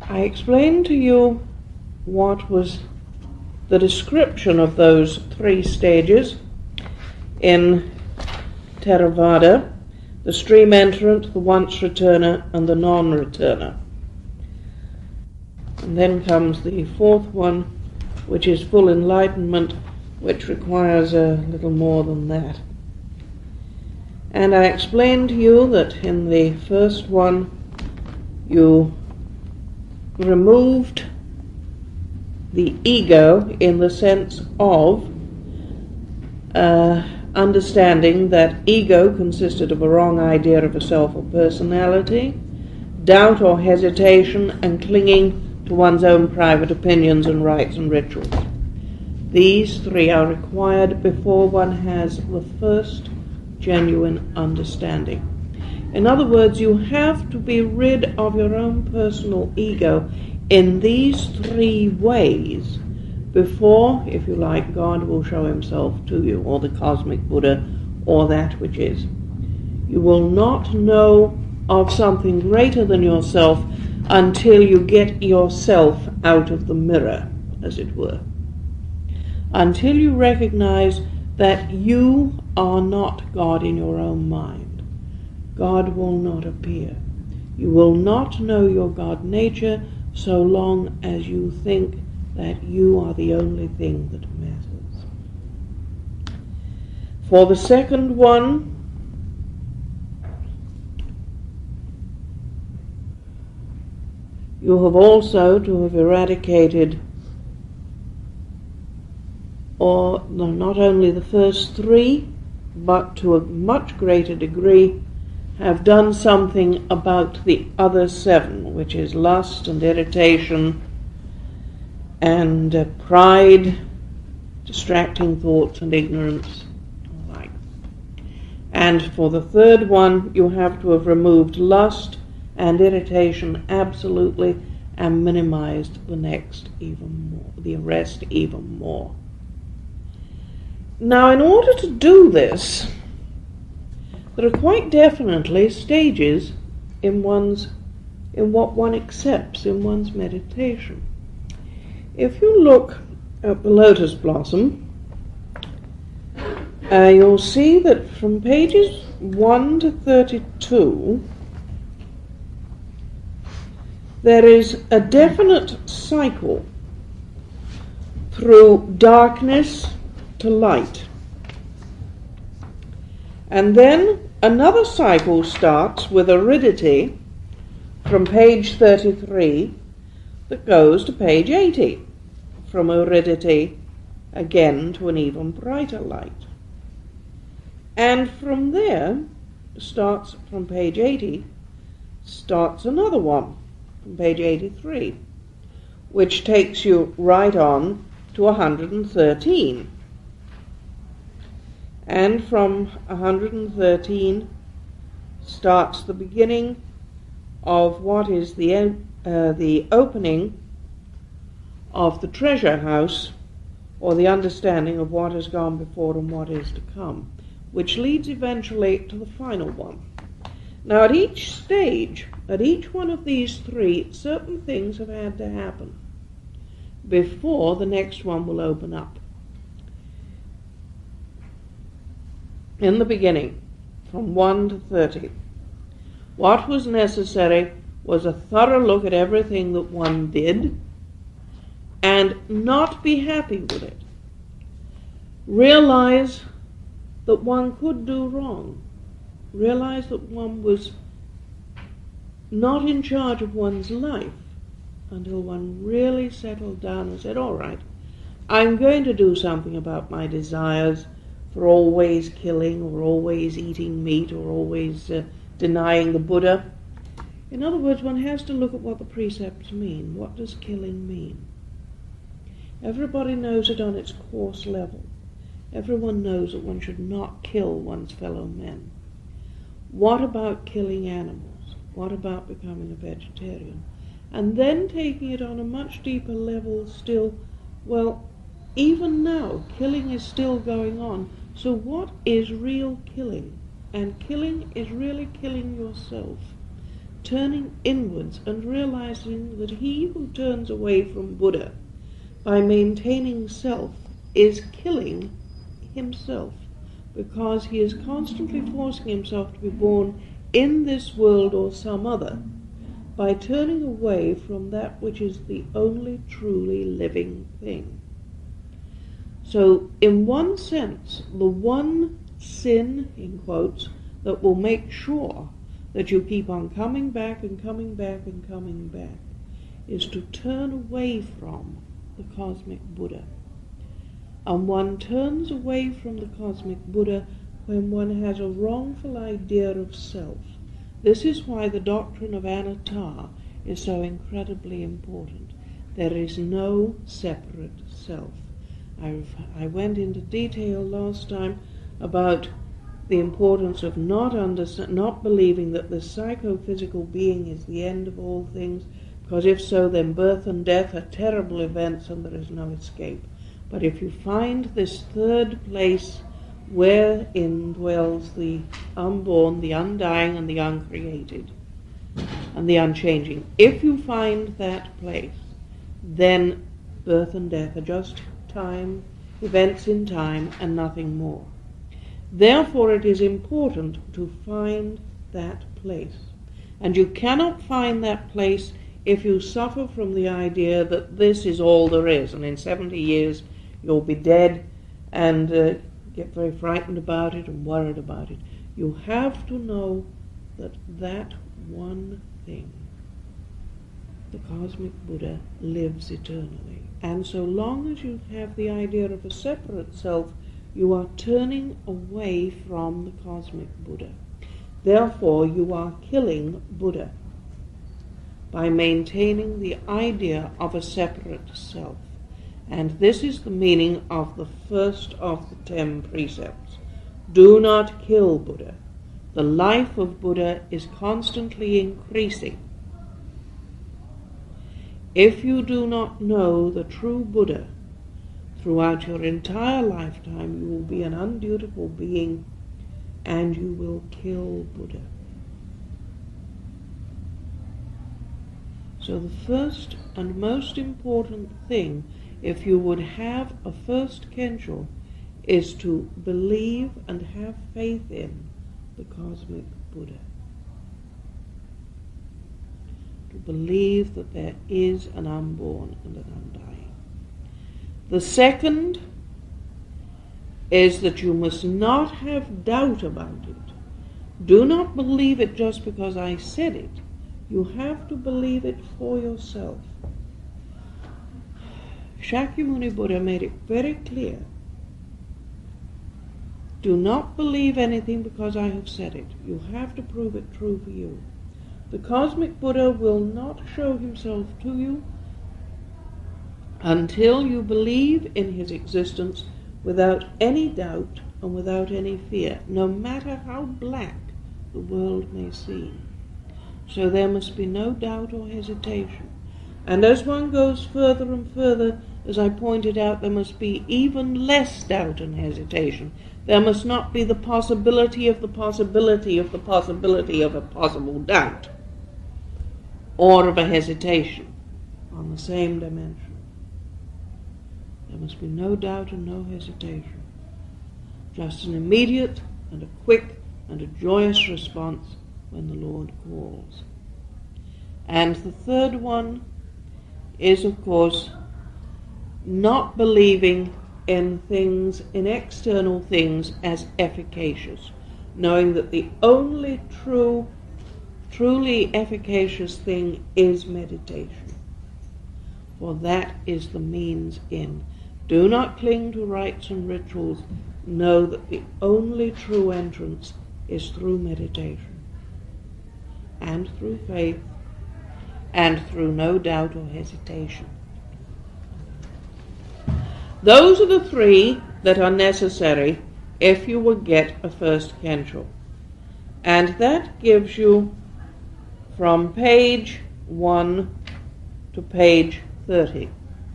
I explained to you what was the description of those three stages in Theravada: the stream entrant, the once returner, and the non-returner. And then comes the fourth one, which is full enlightenment, which requires a little more than that. And I explained to you that in the first one you removed the ego in the sense of understanding that ego consisted of a wrong idea of a self or personality, doubt or hesitation, and clinging to one's own private opinions and rites and rituals. These three are required before one has the first genuine understanding. In other words, you have to be rid of your own personal ego in these three ways before, if you like, God will show himself to you, or the cosmic Buddha, or that which is. You will not know of something greater than yourself until you get yourself out of the mirror, as it were. Until you recognize that you are not God in your own mind, God will not appear. You will not know your God nature so long as you think that you are the only thing that matters. For the second one, you have also to have eradicated, or not only the first three, but to a much greater degree, have done something about the other seven, which is lust and irritation and pride, distracting thoughts and ignorance, alike. And for the third one, you have to have removed lust and irritation absolutely and minimized the next even more, the rest even more. Now, in order to do this, there are quite definitely stages in what one accepts in one's meditation. If you look at the lotus blossom, you'll see that from pages 1 to 32, there is a definite cycle through darkness to light. And then another cycle starts with aridity from page 33 that goes to page 80, from aridity again to an even brighter light. And from there, starts from page 80, starts another one from page 83, which takes you right on to 113. And from 113 starts the beginning of what is the opening of the treasure house, or the understanding of what has gone before and what is to come, which leads eventually to the final one. Now, at each stage, at each one of these three, certain things have had to happen before the next one will open up. In the beginning, from 1 to 30, what was necessary was a thorough look at everything that one did and not be happy with it. Realize that one could do wrong. Realize that one was not in charge of one's life until one really settled down and said, all right, I'm going to do something about my desires for always killing or always eating meat or always denying the Buddha. In other words, one has to look at what the precepts mean. What does killing mean? Everybody knows it on its coarse level. Everyone knows that one should not kill one's fellow men. What about killing animals? What about becoming a vegetarian? And then taking it on a much deeper level still, well, even now, killing is still going on. So what is real killing? And killing is really killing yourself. turning inwards and realizing that he who turns away from Buddha by maintaining self is killing himself, because he is constantly forcing himself to be born in this world or some other by turning away from that which is the only truly living thing. So, in one sense, the one sin, in quotes, that will make sure that you keep on coming back and coming back and coming back is to turn away from the cosmic Buddha. And one turns away from the cosmic Buddha when one has a wrongful idea of self. This is why the doctrine of anatta is so incredibly important. There is no separate self. I went into detail last time about the importance of not believing that the psychophysical being is the end of all things, because if so, then birth and death are terrible events and there is no escape. But if you find this third place wherein dwells the unborn, the undying, and the uncreated, and the unchanging, if you find that place, then birth and death are just time, events in time, and nothing more. Therefore, it is important to find that place. And you cannot find that place if you suffer from the idea that this is all there is, and in 70 years you'll be dead, and get very frightened about it and worried about it. You have to know that that one thing, the cosmic Buddha, lives eternally. And so long as you have the idea of a separate self, you are turning away from the cosmic Buddha. Therefore, you are killing Buddha by maintaining the idea of a separate self. And this is the meaning of the first of the 10 precepts. Do not kill Buddha. The life of Buddha is constantly increasing. If you do not know the true Buddha throughout your entire lifetime, you will be an undutiful being and you will kill Buddha. So the first and most important thing, if you would have a first Kensho, is to believe and have faith in the cosmic Buddha. To believe that there is an unborn and an undying. The second is that you must not have doubt about it. Do not believe it just because I said it. You have to believe it for yourself. Shakyamuni Buddha made it very clear. Do not believe anything because I have said it. You have to prove it true for you. The cosmic Buddha will not show himself to you until you believe in his existence without any doubt and without any fear, no matter how black the world may seem. So there must be no doubt or hesitation. And as one goes further and further, as I pointed out, there must be even less doubt and hesitation. There must not be the possibility of the possibility of the possibility of a possible doubt or of a hesitation on the same dimension. There must be no doubt and no hesitation. Just an immediate and a quick and a joyous response when the Lord calls. And the third one is, of course, not believing in things, in external things, as efficacious, knowing that the only truly efficacious thing is meditation. For that is the means in. Do not cling to rites and rituals. Know that the only true entrance is through meditation, and through faith, and through no doubt or hesitation. Those are the three that are necessary if you will get a first Kensho. And that gives you from page 1 to page 30.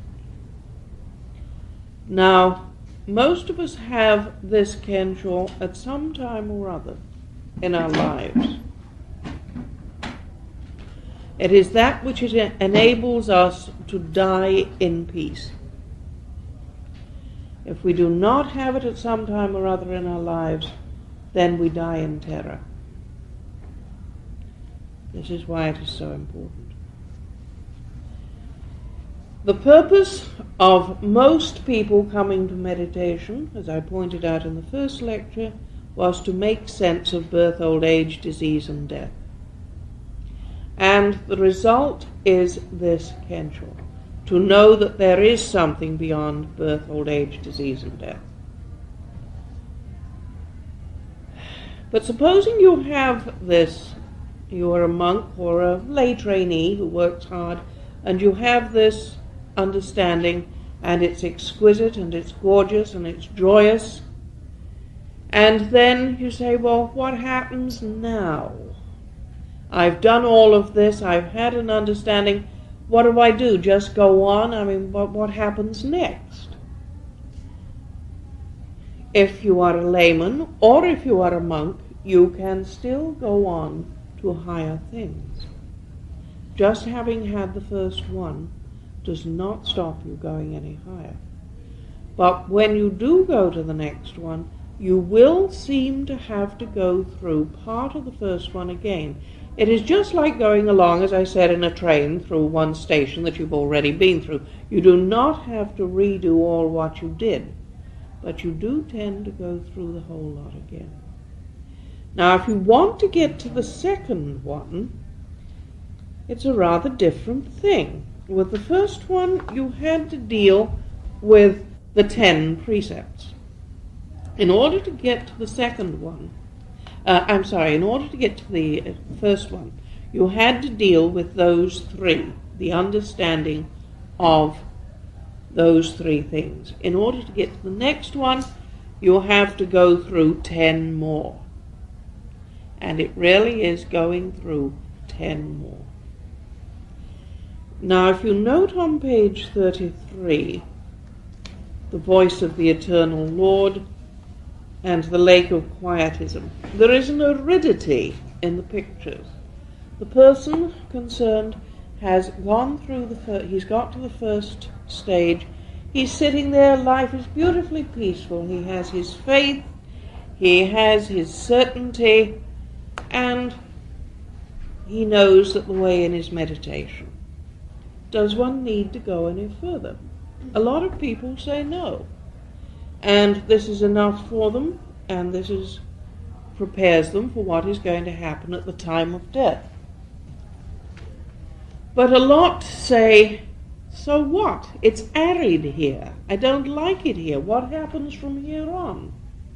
Now, most of us have this Kensho at some time or other in our lives. It is that which enables us to die in peace. If we do not have it at some time or other in our lives, then we die in terror. This is why it is so important. The purpose of most people coming to meditation, as I pointed out in the first lecture, was to make sense of birth, old age, disease, and death. And the result is this, Kenshaw, to know that there is something beyond birth, old age, disease, and death. But supposing you have this, you are a monk or a lay trainee who works hard, and you have this understanding, and it's exquisite, and it's gorgeous, and it's joyous, and then you say, well, what happens now? I've done all of this, I've had an understanding, what do I do? Just go on? I mean, what happens next? If you are a layman, or if you are a monk, you can still go on to higher things. Just having had the first one does not stop you going any higher. But when you do go to the next one, you will seem to have to go through part of the first one again. It is just like going along, as I said, in a train through one station that you've already been through. You do not have to redo all what you did, but you do tend to go through the whole lot again. Now, if you want to get to the second one, it's a rather different thing. With the first one, you had to deal with the 10 precepts. In order to get to the second one, in order to get to the first one, you had to deal with those 3, the understanding of those 3 things. In order to get to the next one, you have to go through 10 more. And it really is going through 10 more. Now, if you note on page 33, the voice of the eternal Lord and the lake of quietism, there is an aridity in the pictures. The person concerned has gone through he's got to the first stage. He's sitting there, life is beautifully peaceful. He has his faith, he has his certainty, and he knows that the way in is meditation. Does one need to go any further? A lot of people say no. And this is enough for them, and this prepares them for what is going to happen at the time of death. But a lot say, so what? It's arid here. I don't like it here. What happens from here on?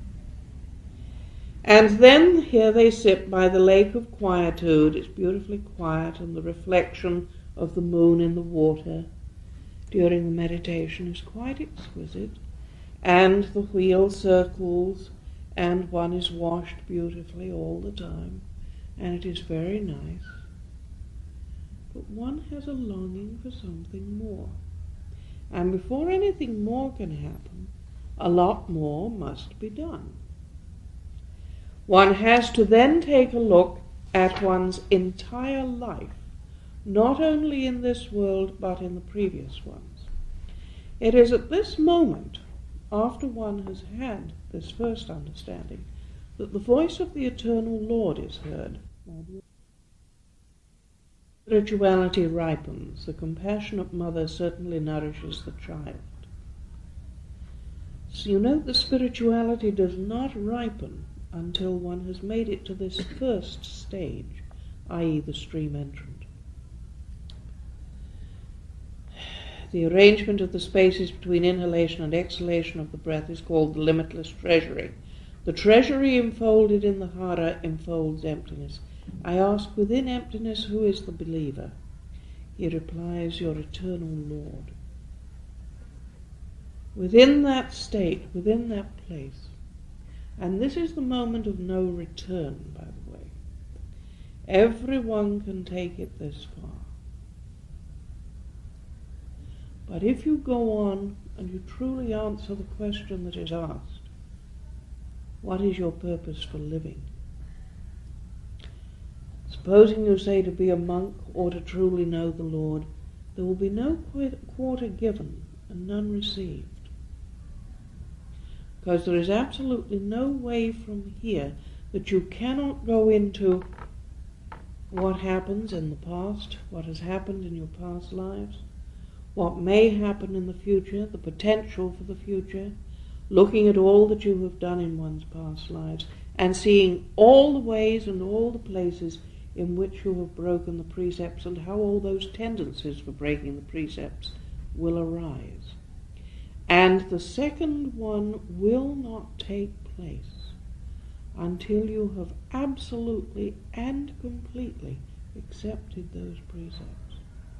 And then here they sit by the lake of quietude. It's beautifully quiet, and the reflection of the moon in the water during the meditation is quite exquisite. And the wheel circles, and one is washed beautifully all the time, and it is very nice. But one has a longing for something more. And before anything more can happen, a lot more must be done. One has to then take a look at one's entire life, not only in this world, but in the previous ones. It is at this moment, after one has had this first understanding, that the voice of the eternal Lord is heard. Spirituality ripens. The compassionate mother certainly nourishes the child. So you note the spirituality does not ripen until one has made it to this first stage, i.e. the stream entrant. The arrangement of the spaces between inhalation and exhalation of the breath is called the limitless treasury. The treasury enfolded in the hara enfolds emptiness. I ask, within emptiness, who is the believer? He replies, your eternal Lord. Within that state, within that place, and this is the moment of no return, by the way, everyone can take it this far. But if you go on and you truly answer the question that is asked, what is your purpose for living? supposing you say to be a monk or to truly know the Lord, there will be no quarter given and none received. Because there is absolutely no way from here that you cannot go into what happens in the past, what has happened in your past lives, what may happen in the future, the potential for the future, looking at all that you have done in one's past lives, and seeing all the ways and all the places in which you have broken the precepts and how all those tendencies for breaking the precepts will arise. And the second one will not take place until you have absolutely and completely accepted those precepts.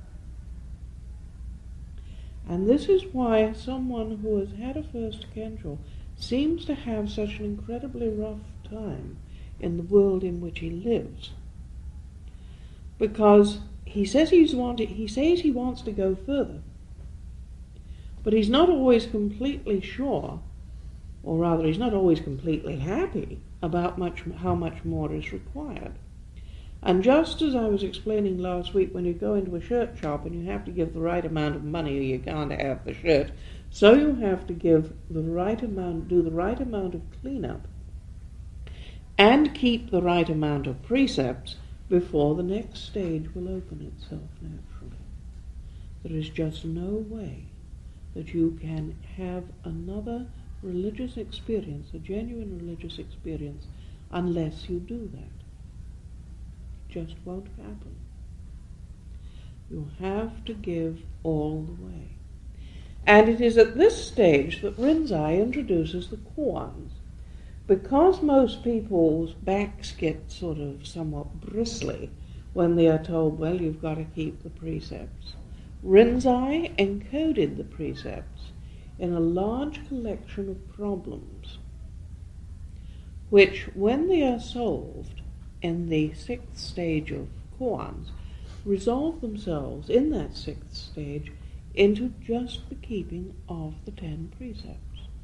And this is why someone who has had a first Kensho seems to have such an incredibly rough time in the world in which he lives. Because he says he wants to go further, but he's not always completely sure, or rather he's not always completely happy about how much more is required. And just as I was explaining last week, when you go into a shirt shop and you have to give the right amount of money or you can't have the shirt, so you have to give the right amount, do the right amount of cleanup, and keep the right amount of precepts before the next stage will open itself naturally. There is just no way that you can have another religious experience, a genuine religious experience, unless you do that. It just won't happen. You have to give all the way. And it is at this stage that Rinzai introduces the koans. Because most people's backs get sort of somewhat bristly when they are told, well, you've got to keep the precepts, Rinzai encoded the precepts in a large collection of problems, which, when they are solved in the sixth stage of koans, resolve themselves in that sixth stage into just the keeping of the 10 precepts.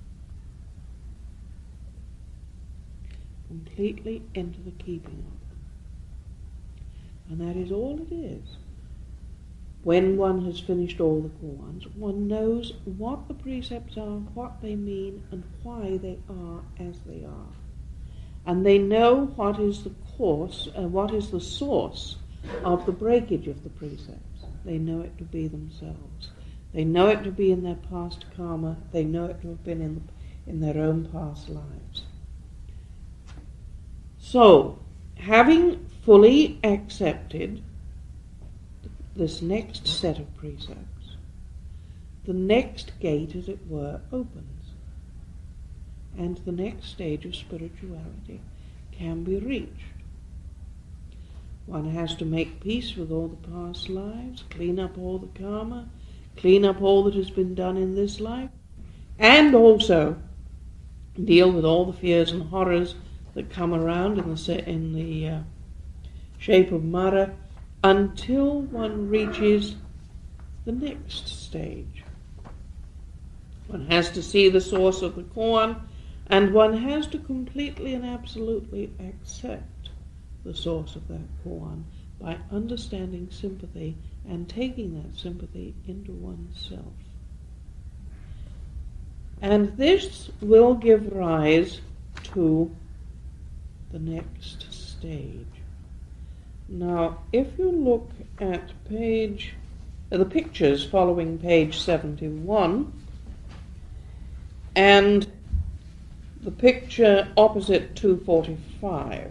Completely into the keeping of them. And that is all it is. When one has finished all the koans, one knows what the precepts are, what they mean, and why they are as they are. And they know what is the course, what is the source of the breakage of the precepts. They know it to be themselves. They know it to be in their past karma. They know it to have been in their own past lives. So, having fully accepted this next set of precepts, the next gate, as it were, opens, and the next stage of spirituality can be reached. One has to make peace with all the past lives, clean up all the karma, clean up all that has been done in this life, and also deal with all the fears and horrors that come around in the shape of Mara, until one reaches the next stage. One has to see the source of the koan, and one has to completely and absolutely accept the source of that koan by understanding sympathy and taking that sympathy into oneself. And this will give rise to the next stage. Now, if you look at the pictures following page 71, and the picture opposite 245,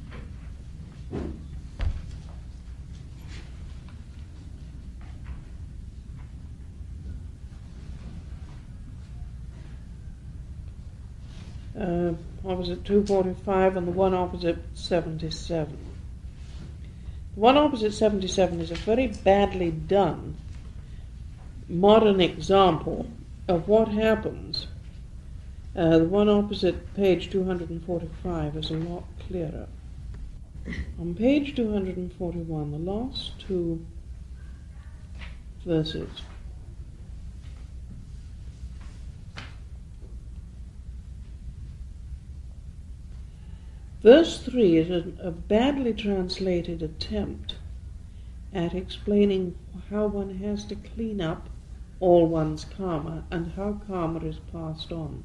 opposite 245 and the one opposite 77. The one opposite 77 is a very badly done modern example of what happens. The one opposite page 245 is a lot clearer. On page 241, the last two verses. Verse 3 is a badly translated attempt at explaining how one has to clean up all one's karma and how karma is passed on,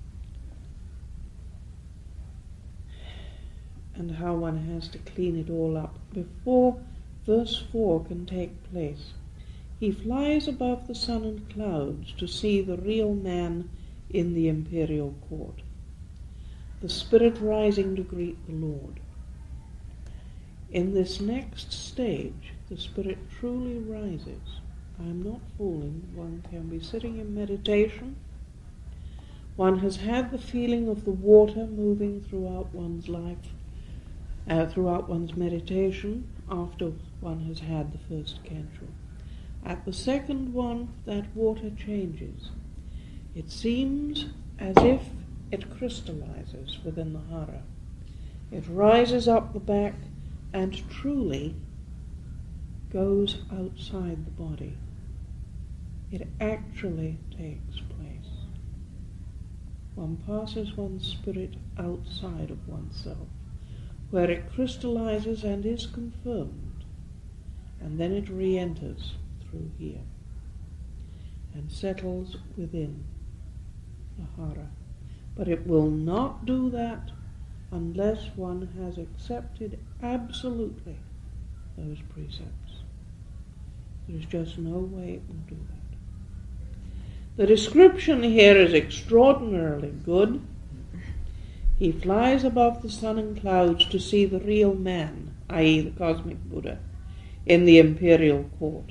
and how one has to clean it all up before verse 4 can take place. He flies above the sun and clouds to see the real man in the imperial court, the spirit rising to greet the Lord. In this next stage, the spirit truly rises. I am not fooling. One can be sitting in meditation. One has had the feeling of the water moving throughout one's life, throughout one's meditation, after one has had the first Khenchu. At the second one, that water changes. It seems as if it crystallizes within the hara. It rises up the back and truly goes outside the body. It actually takes place. One passes one's spirit outside of oneself, where it crystallizes and is confirmed, and then it re-enters through here and settles within the hara. But it will not do that unless one has accepted absolutely those precepts. There's just no way it will do that. The description here is extraordinarily good. He flies above the sun and clouds to see the real man, i.e. the cosmic Buddha, in the imperial court.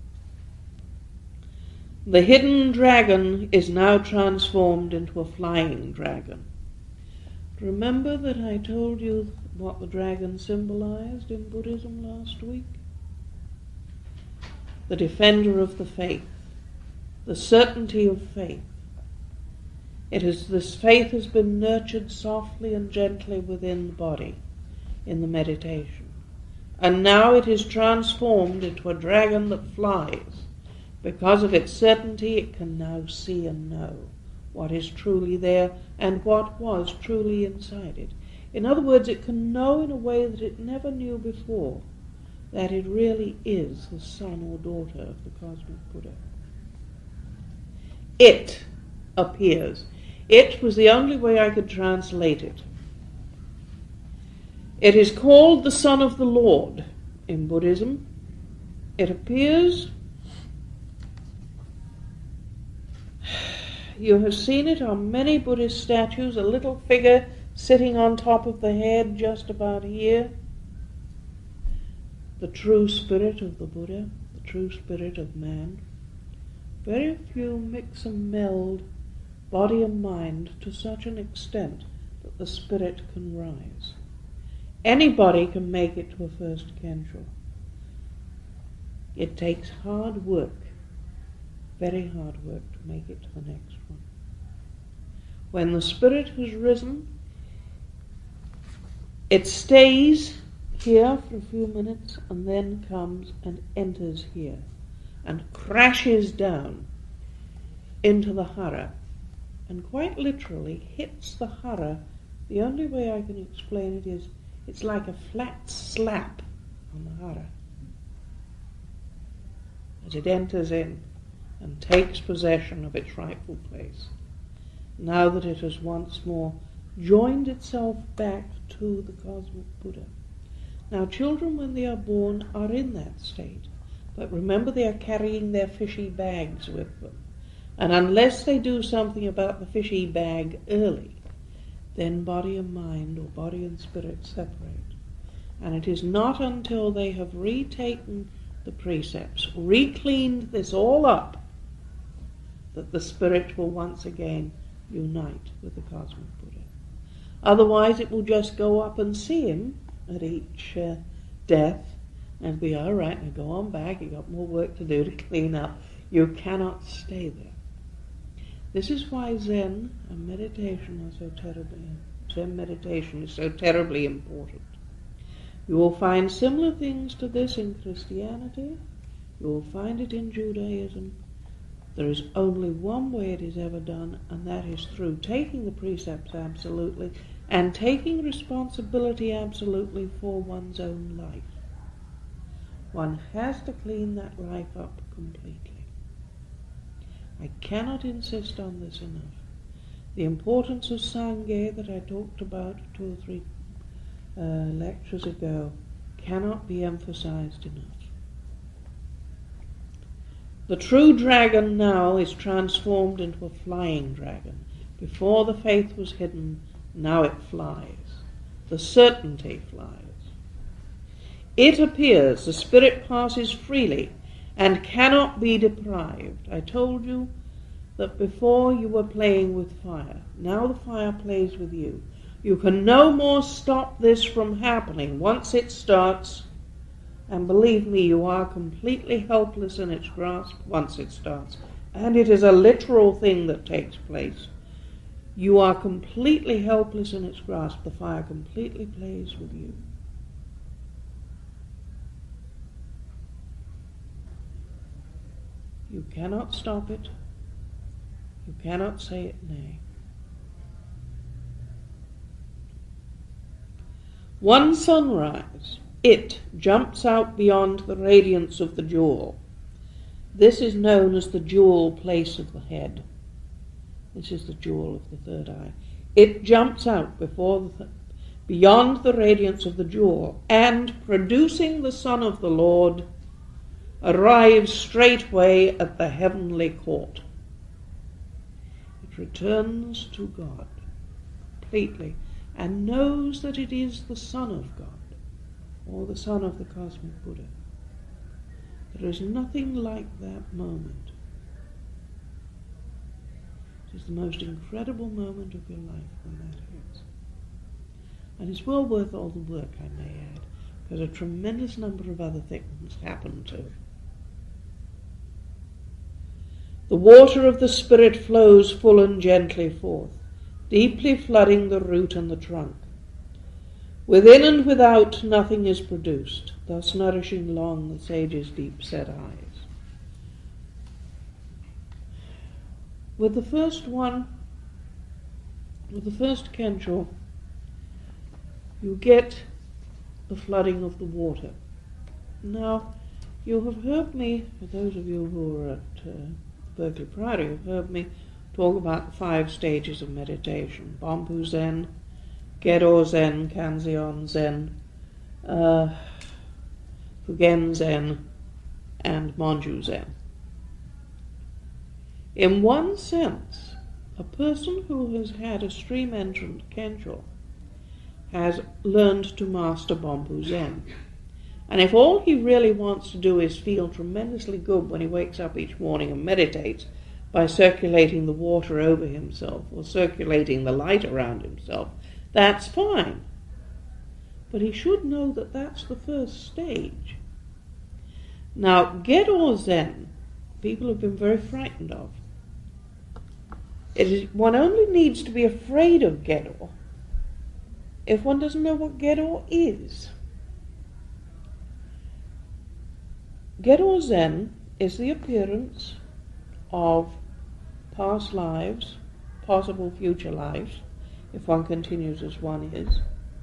The hidden dragon is now transformed into a flying dragon. Remember that I told you what the dragon symbolized in Buddhism last week? The defender of the faith, the certainty of faith. This faith has been nurtured softly and gently within the body in the meditation. And now it is transformed into a dragon that flies. Because of its certainty, it can now see and know what is truly there and what was truly inside it. In other words, it can know in a way that it never knew before that it really is the son or daughter of the cosmic Buddha. It appears. It was the only way I could translate it. It is called the Son of the Lord in Buddhism. It appears. You have seen it on many Buddhist statues, a little figure sitting on top of the head just about here. The true spirit of the Buddha, the true spirit of man. Very few mix and meld body and mind to such an extent that the spirit can rise. Anybody can make it to a first Khenchu. It takes hard work, very hard work, to make it to the next one. When the spirit has risen, it stays here for a few minutes and then comes and enters here and crashes down into the hara and quite literally hits the hara. The only way I can explain it is it's like a flat slap on the hara as it enters in and takes possession of its rightful place, now that it has once more joined itself back to the cosmic Buddha. Now, children, when they are born, are in that state, but remember they are carrying their fishy bags with them, and unless they do something about the fishy bag early, then body and mind, or body and spirit, separate. And it is not until they have retaken the precepts, re-cleaned this all up, that the spirit will once again unite with the cosmic Buddha. Otherwise it will just go up and see him at each death and be, all right, now go on back, you've got more work to do to clean up. You cannot stay there. This is why Zen and meditation are so terribly, Zen meditation is so terribly important. You will find similar things to this in Christianity. You will find it in Judaism. There is only one way it is ever done, and that is through taking the precepts absolutely and taking responsibility absolutely for one's own life. One has to clean that life up completely. I cannot insist on this enough. The importance of Sangha that I talked about 2 or 3 lectures ago cannot be emphasized enough. The true dragon now is transformed into a flying dragon. Before the faith was hidden, now it flies. The certainty flies. It appears, the spirit passes freely and cannot be deprived. I told you that before you were playing with fire. Now the fire plays with you. You can no more stop this from happening. Once it starts, and believe me, you are completely helpless in its grasp once it starts. And it is a literal thing that takes place. You are completely helpless in its grasp. The fire completely plays with you. You cannot stop it. You cannot say it nay. One sunrise, it jumps out beyond the radiance of the jewel. This is known as the jewel place of the head. This is the jewel of the third eye. It jumps out beyond the radiance of the jewel, and producing the Son of the Lord, arrives straightway at the heavenly court. It returns to God completely and knows that it is the Son of God, or the Son of the Cosmic Buddha. There is nothing like that moment. It is the most incredible moment of your life when that hits. And it's well worth all the work, I may add, because a tremendous number of other things happen too. The water of the Spirit flows full and gently forth, deeply flooding the root and the trunk. Within and without nothing is produced, thus nourishing long the sage's deep-set eyes. With the first Kensho, you get the flooding of the water. Now, you have heard me, for those of you who are at Berkeley Priory, you've heard me talk about the 5 stages of meditation: Bompu Zen, Gedo Zen, Kanzeon Zen, Fugen Zen, and Monju Zen. In one sense, a person who has had a stream-entrant Kensho has learned to master Bompu Zen. And if all he really wants to do is feel tremendously good when he wakes up each morning and meditates by circulating the water over himself or circulating the light around himself, that's fine. But he should know that that's the first stage. Now, Gedo Zen, people have been very frightened of. One only needs to be afraid of Gedo if one doesn't know what Gedo is. Gedo Zen is the appearance of past lives, possible future lives, if one continues as one is.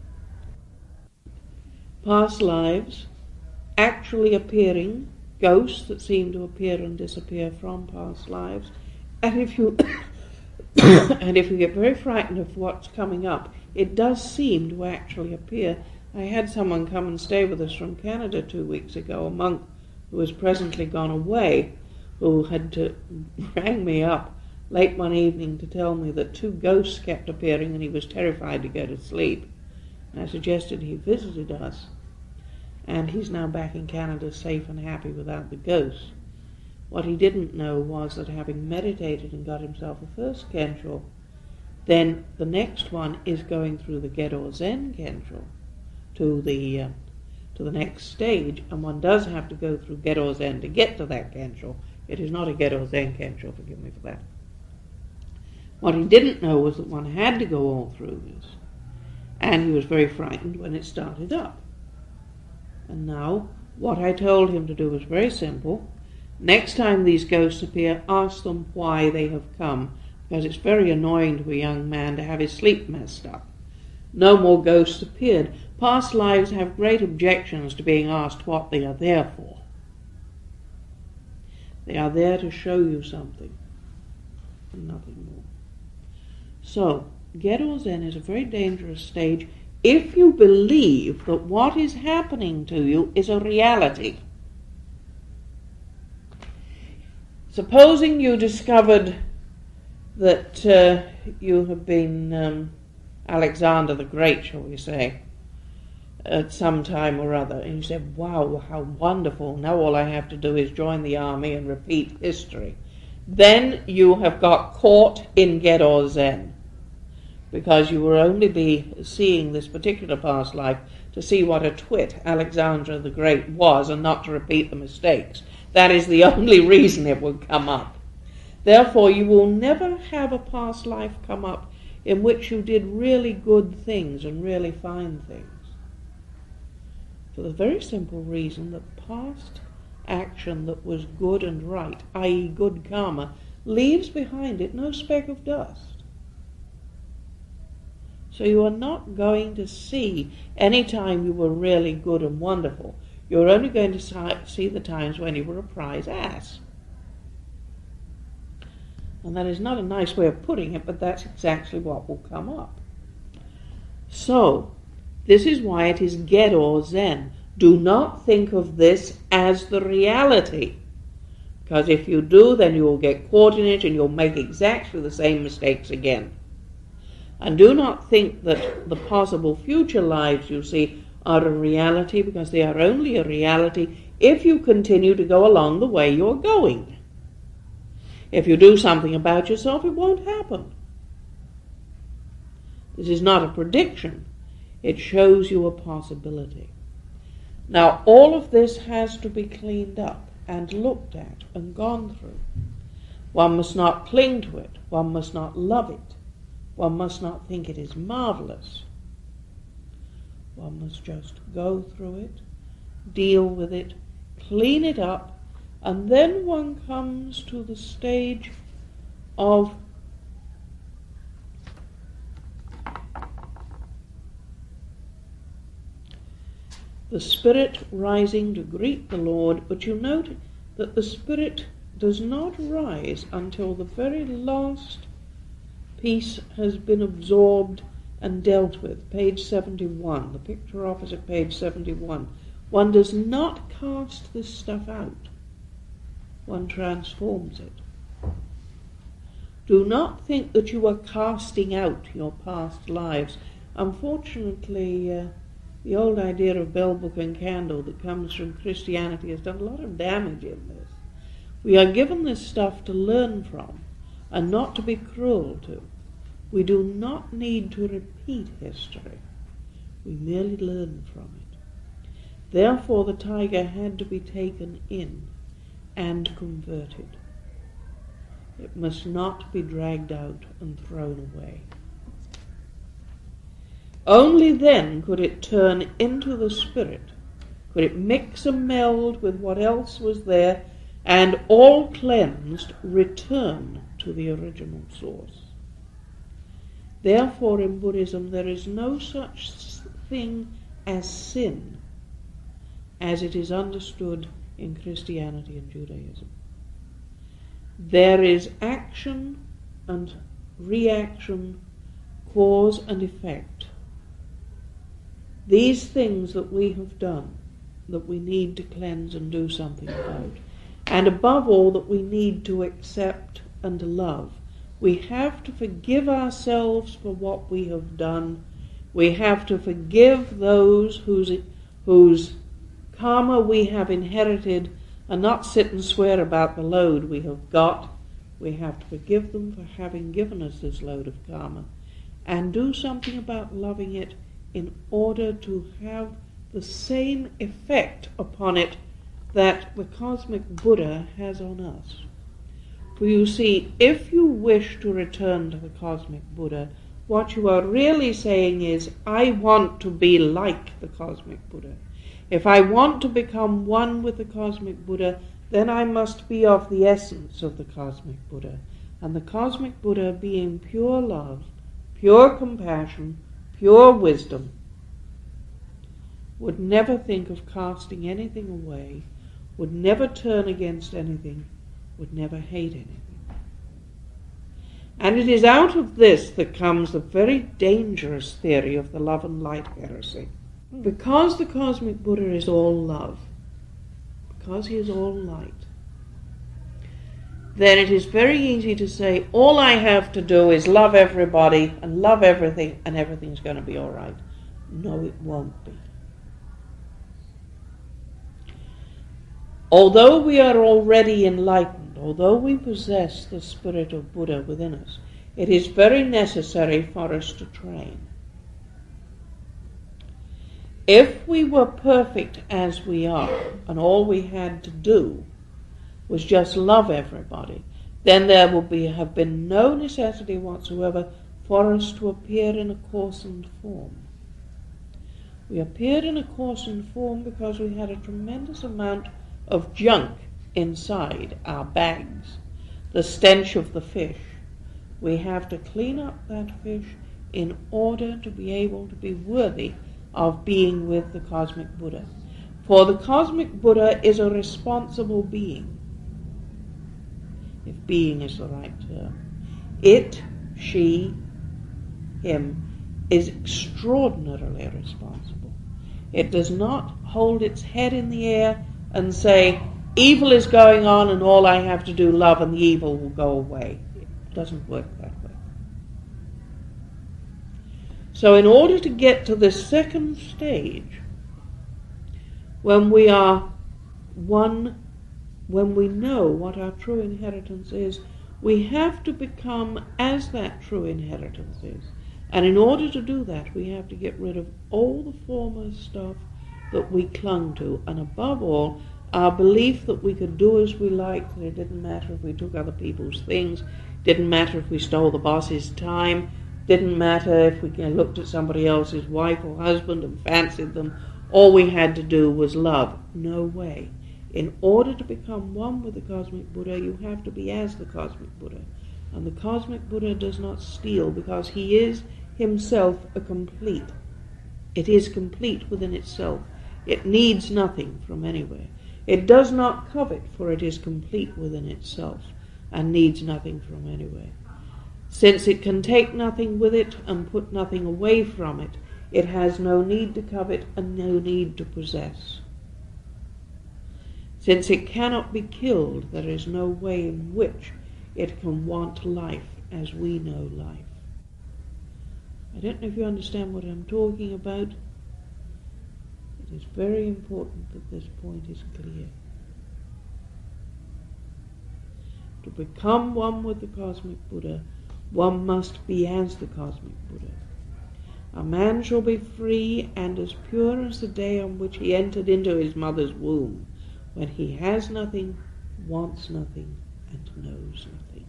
Past lives actually appearing, ghosts that seem to appear and disappear from past lives. And if you and if you get very frightened of what's coming up, it does seem to actually appear. I had someone come and stay with us from Canada 2 weeks ago, a monk who has presently gone away, who had rang me up late one evening to tell me that 2 ghosts kept appearing and he was terrified to go to sleep. And I suggested he visited us. And he's now back in Canada, safe and happy without the ghosts. What he didn't know was that having meditated and got himself a first Kensho, then the next one is going through the Gedo Zen Kensho to the next stage, and one does have to go through Gedo Zen to get to that Kensho. It is not a Gedo Zen Kensho, forgive me for that. What he didn't know was that one had to go all through this, and he was very frightened when it started up. And now, what I told him to do was very simple. Next time these ghosts appear, ask them why they have come, because it's very annoying to a young man to have his sleep messed up. No more ghosts appeared. Past lives have great objections to being asked what they are there for. They are there to show you something, and nothing more. So, Ghetto Zen is a very dangerous stage if you believe that what is happening to you is a reality. Supposing you discovered that you have been Alexander the Great, shall we say, at some time or other, and you said, wow, how wonderful, now all I have to do is join the army and repeat history. Then you have got caught in Ghetto Zen, because you will only be seeing this particular past life to see what a twit Alexander the Great was and not to repeat the mistakes. That is the only reason it will come up. Therefore, you will never have a past life come up in which you did really good things and really fine things. For the very simple reason that past action that was good and right, i.e. good karma, leaves behind it no speck of dust. So you are not going to see any time you were really good and wonderful. You're only going to see the times when you were a prize ass. And that is not a nice way of putting it, but that's exactly what will come up. So, this is why it is Ghetto Zen. Do not think of this as the reality. Because if you do, then you will get caught in it and you'll make exactly the same mistakes again. And do not think that the possible future lives you see are a reality, because they are only a reality if you continue to go along the way you're going. If you do something about yourself, it won't happen. This is not a prediction. It shows you a possibility. Now, all of this has to be cleaned up and looked at and gone through. One must not cling to it. One must not love it. One must not think it is marvelous. One must just go through it, deal with it, clean it up, and then one comes to the stage of the spirit rising to greet the Lord. But you note that the spirit does not rise until the very last piece has been absorbed and dealt with. Page 71, the picture opposite page 71. One does not cast this stuff out. One transforms it. Do not think that you are casting out your past lives. Unfortunately, the old idea of bell, book and candle that comes from Christianity has done a lot of damage in this. We are given this stuff to learn from and not to be cruel to. We do not need to repeat history. We merely learn from it. Therefore, the tiger had to be taken in and converted. It must not be dragged out and thrown away. Only then could it turn into the spirit, could it mix and meld with what else was there, and all cleansed return to the original source. Therefore, in Buddhism, there is no such thing as sin as it is understood in Christianity and Judaism. There is action and reaction, cause and effect. These things that we have done, that we need to cleanse and do something about, and above all, that we need to accept and love. We have to forgive ourselves for what we have done. We have to forgive those whose karma we have inherited, and not sit and swear about the load we have got. We have to forgive them for having given us this load of karma, and do something about loving it in order to have the same effect upon it that the cosmic Buddha has on us. For you see, if you wish to return to the cosmic Buddha, what you are really saying is, I want to be like the cosmic Buddha. If I want to become one with the cosmic Buddha, then I must be of the essence of the cosmic Buddha. And the cosmic Buddha being pure love, pure compassion, pure wisdom would never think of casting anything away, would never turn against anything, would never hate anything. And it is out of this that comes the very dangerous theory of the love and light heresy. Because the cosmic Buddha is all love, because he is all light, then it is very easy to say, all I have to do is love everybody and love everything, and everything's going to be all right. No, it won't be. Although we are already enlightened, although we possess the spirit of Buddha within us, it is very necessary for us to train. If we were perfect as we are, and all we had to do was just love everybody, then there would have been no necessity whatsoever for us to appear in a coarsened form. We appeared in a coarsened form because we had a tremendous amount of junk inside our bags, the stench of the fish. We have to clean up that fish in order to be able to be worthy of being with the cosmic Buddha. For the cosmic Buddha is a responsible being, if being is the right term. It, she, him, is extraordinarily responsible. It does not hold its head in the air and say, evil is going on and all I have to do, love, and the evil will go away. It doesn't work that way. So in order to get to this second stage, when we are one, when we know what our true inheritance is, we have to become as that true inheritance is. And in order to do that, we have to get rid of all the former stuff that we clung to, and above all, our belief that we could do as we liked, that it didn't matter if we took other people's things, didn't matter if we stole the boss's time, didn't matter if we looked at somebody else's wife or husband and fancied them. All we had to do was love. No way. In order to become one with the cosmic Buddha, you have to be as the cosmic Buddha. And the cosmic Buddha does not steal, because he is himself a complete. It is complete within itself. It needs nothing from anywhere. It does not covet, for it is complete within itself and needs nothing from anywhere. Since it can take nothing with it and put nothing away from it, it has no need to covet and no need to possess. Since it cannot be killed, there is no way in which it can want life as we know life. I don't know if you understand what I'm talking about. It is very important that this point is clear. To become one with the cosmic Buddha, one must be as the cosmic Buddha. A man shall be free and as pure as the day on which he entered into his mother's womb, when he has nothing, wants nothing, and knows nothing.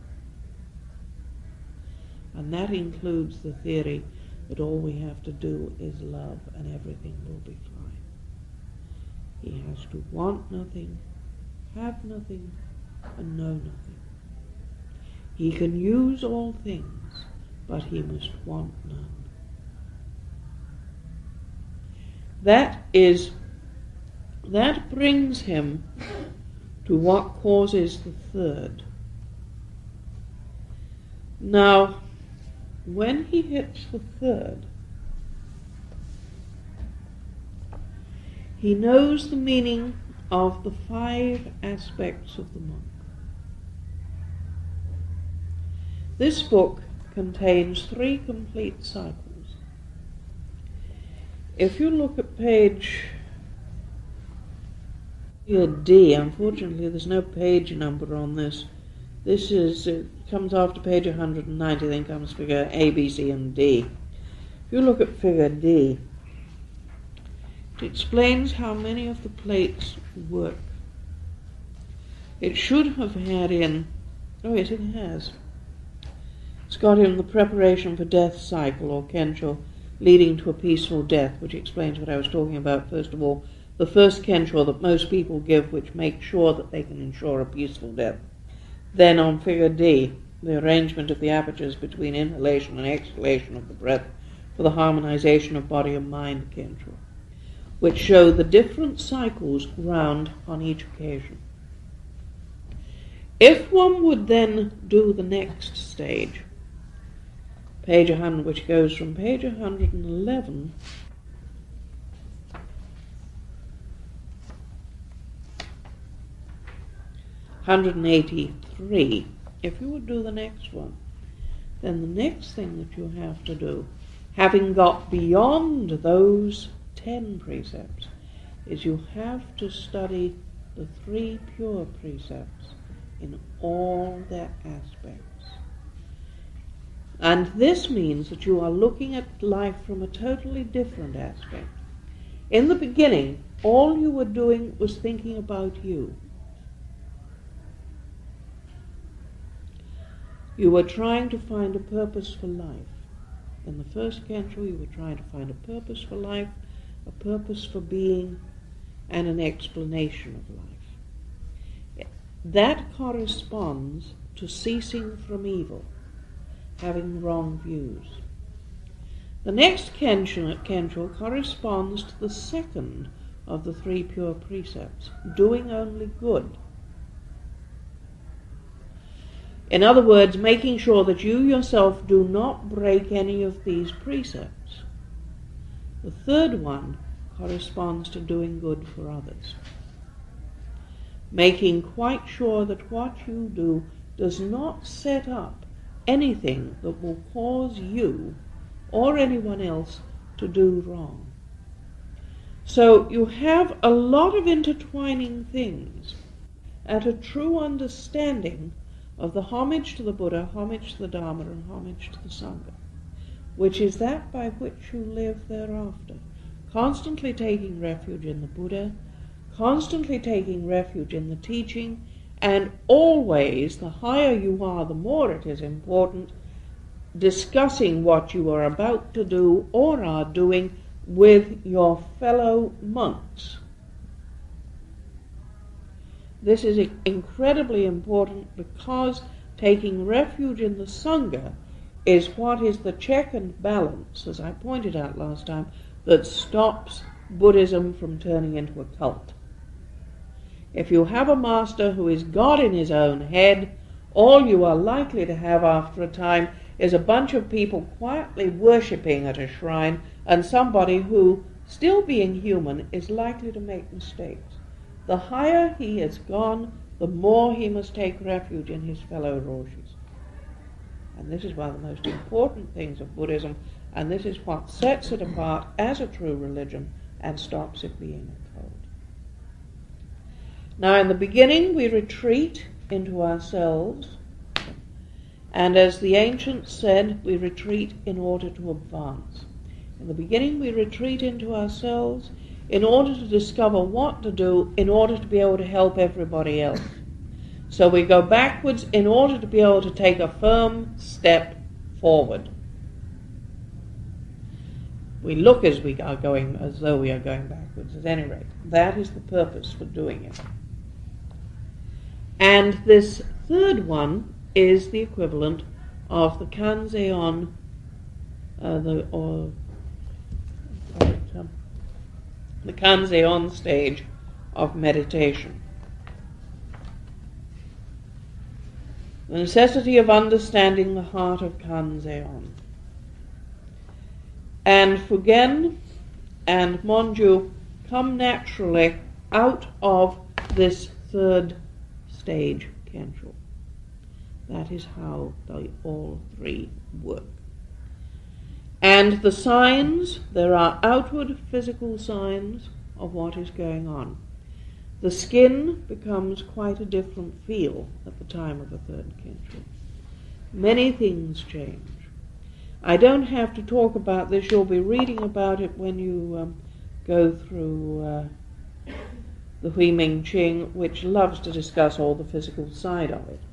And that includes the theory that all we have to do is love and everything will be fine. He has to want nothing, have nothing, and know nothing. He can use all things, but he must want none. That brings him to what causes the third. Now, when he hits the third, he knows the meaning of the 5 aspects of the monk. This book contains 3 complete cycles. If you look at page D, unfortunately there's no page number on this. It comes after page 190, then comes figure A, B, C, and D. If you look at figure D, it explains how many of the plates work. It should have had in, oh yes it has, it's got in the preparation for death cycle, or Kensho, leading to a peaceful death, which explains what I was talking about. First of all, the first Kensho that most people give, which makes sure that they can ensure a peaceful death. Then on figure D, the arrangement of the apertures between inhalation and exhalation of the breath for the harmonization of body and mind, Kensho, which show the different cycles round on each occasion. If one would then do the next stage, page 100, which goes from page 111 183, if you would do the next one, then the next thing that you have to do, having got beyond those 10 precepts, is you have to study the 3 pure precepts in all their aspects. And this means that you are looking at life from a totally different aspect. In the beginning, all you were doing was thinking about you. You were trying to find a purpose for life. In the first Kensho, you were trying to find a purpose for life, a purpose for being, and an explanation of life. That corresponds to ceasing from evil, having wrong views. The next Kensho corresponds to the second of the 3 pure precepts, doing only good. In other words, making sure that you yourself do not break any of these precepts. The third one corresponds to doing good for others. Making quite sure that what you do does not set up anything that will cause you or anyone else to do wrong. So you have a lot of intertwining things and a true understanding of the homage to the Buddha, homage to the Dharma, and homage to the Sangha, which is that by which you live thereafter, constantly taking refuge in the Buddha, constantly taking refuge in the teaching, and always, the higher you are, the more it is important, discussing what you are about to do or are doing with your fellow monks. This is incredibly important because taking refuge in the Sangha is what is the check and balance, as I pointed out last time, that stops Buddhism from turning into a cult. If you have a master who is God in his own head, all you are likely to have after a time is a bunch of people quietly worshipping at a shrine and somebody who, still being human, is likely to make mistakes. The higher he has gone, the more he must take refuge in his fellow roshis. And this is one of the most important things of Buddhism, and this is what sets it apart as a true religion and stops it being a cult. Now, in the beginning, we retreat into ourselves, and as the ancients said, we retreat in order to advance. In the beginning, we retreat into ourselves in order to discover what to do in order to be able to help everybody else. So we go backwards in order to be able to take a firm step forward. We look as we are going, as though we are going backwards, at any rate. That is the purpose for doing it. And this third one is the equivalent of the Kanzeon, the Kanzeon stage of meditation. The necessity of understanding the heart of Kanzeon. And Fugen and Monju come naturally out of this third stage, Kensho. That is how they all three work. And the signs, there are outward physical signs of what is going on. The skin becomes quite a different feel at the time of a third Kensho. Many things change. I don't have to talk about this. You'll be reading about it when you go through the Hui Ming Ching, which loves to discuss all the physical side of it.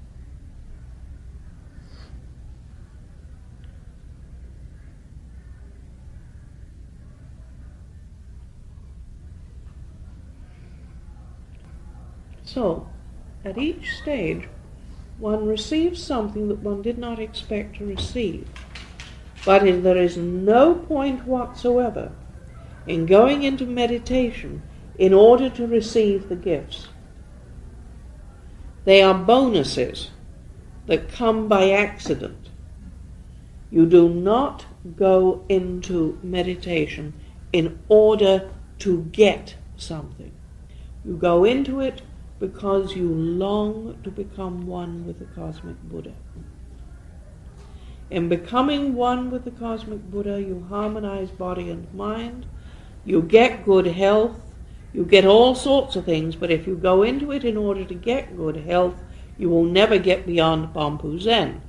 So, at each stage, one receives something that one did not expect to receive. But there is no point whatsoever in going into meditation in order to receive the gifts. They are bonuses that come by accident. You do not go into meditation in order to get something. You go into it because you long to become one with the cosmic Buddha. In becoming one with the cosmic Buddha, you harmonize body and mind, you get good health, you get all sorts of things, but if you go into it in order to get good health, you will never get beyond Pompu Zen.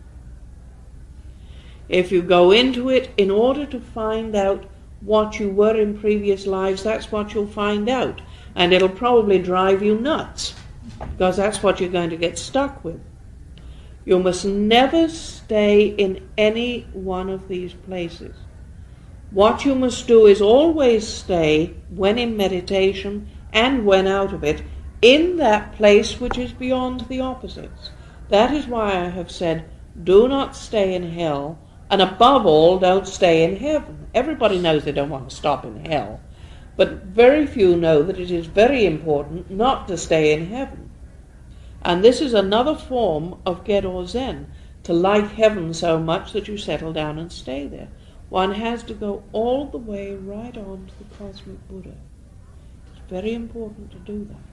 If you go into it in order to find out what you were in previous lives, that's what you'll find out. And it'll probably drive you nuts, because that's what you're going to get stuck with. You must never stay in any one of these places. What you must do is always stay, when in meditation and when out of it, in that place which is beyond the opposites. That is why I have said, do not stay in hell, and above all, don't stay in heaven. Everybody knows they don't want to stop in hell, but very few know that it is very important not to stay in heaven. And this is another form of Gedo Zen, to like heaven so much that you settle down and stay there. One has to go all the way right on to the cosmic Buddha. It's very important to do that.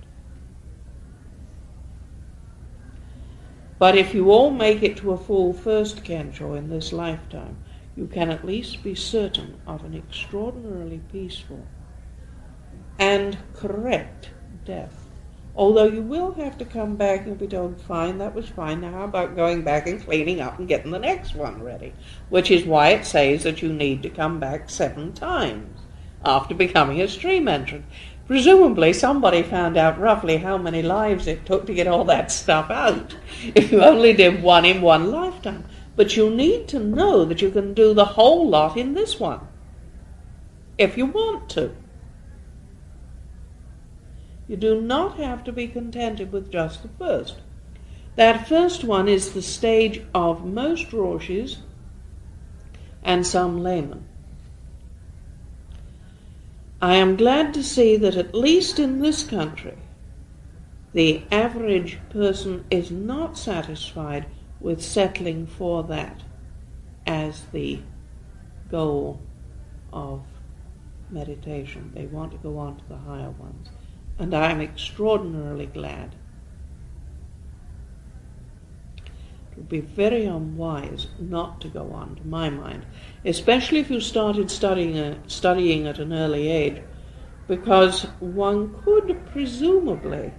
But if you all make it to a full first Kensho in this lifetime, you can at least be certain of an extraordinarily peaceful and correct death. Although you will have to come back and be told, fine, that was fine, now how about going back and cleaning up and getting the next one ready? Which is why it says that you need to come back 7 times after becoming a stream entrant. Presumably somebody found out roughly how many lives it took to get all that stuff out, if you only did one in one lifetime. But you need to know that you can do the whole lot in this one, if you want to. You do not have to be contented with just the first. That first one is the stage of most Roshis and some laymen. I am glad to see that at least in this country, the average person is not satisfied with settling for that as the goal of meditation. They want to go on to the higher ones. And I am extraordinarily glad. It would be very unwise not to go on, to my mind, especially if you started studying at an early age, because one could presumably,